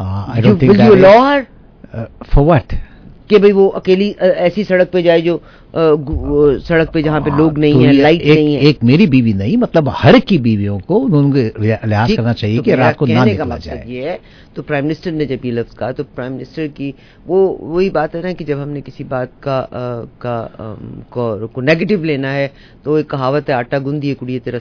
فار واٹ کہ بھئی وہ اکیلی ایسی سڑک پہ جائے جو سڑک پہ جہاں پہ لوگ نہیں ہیں, لائٹ نہیں ہے. ایک
میری بیوی نہیں, مطلب ہر کی بیویوں کو ان کو لحاظ کرنا چاہیے کہ رات کو نہ نکلا جائے.
یہ ہے تو پرائم منسٹر نے جب یہ لفظ کہا تو پرائم منسٹر کی وہی بات ہے نا کہ جب ہم نے کسی بات کو نیگیٹو لینا ہے تو ایک کہاوت ہے, آٹا گوندھی ہے کڑیے تیرا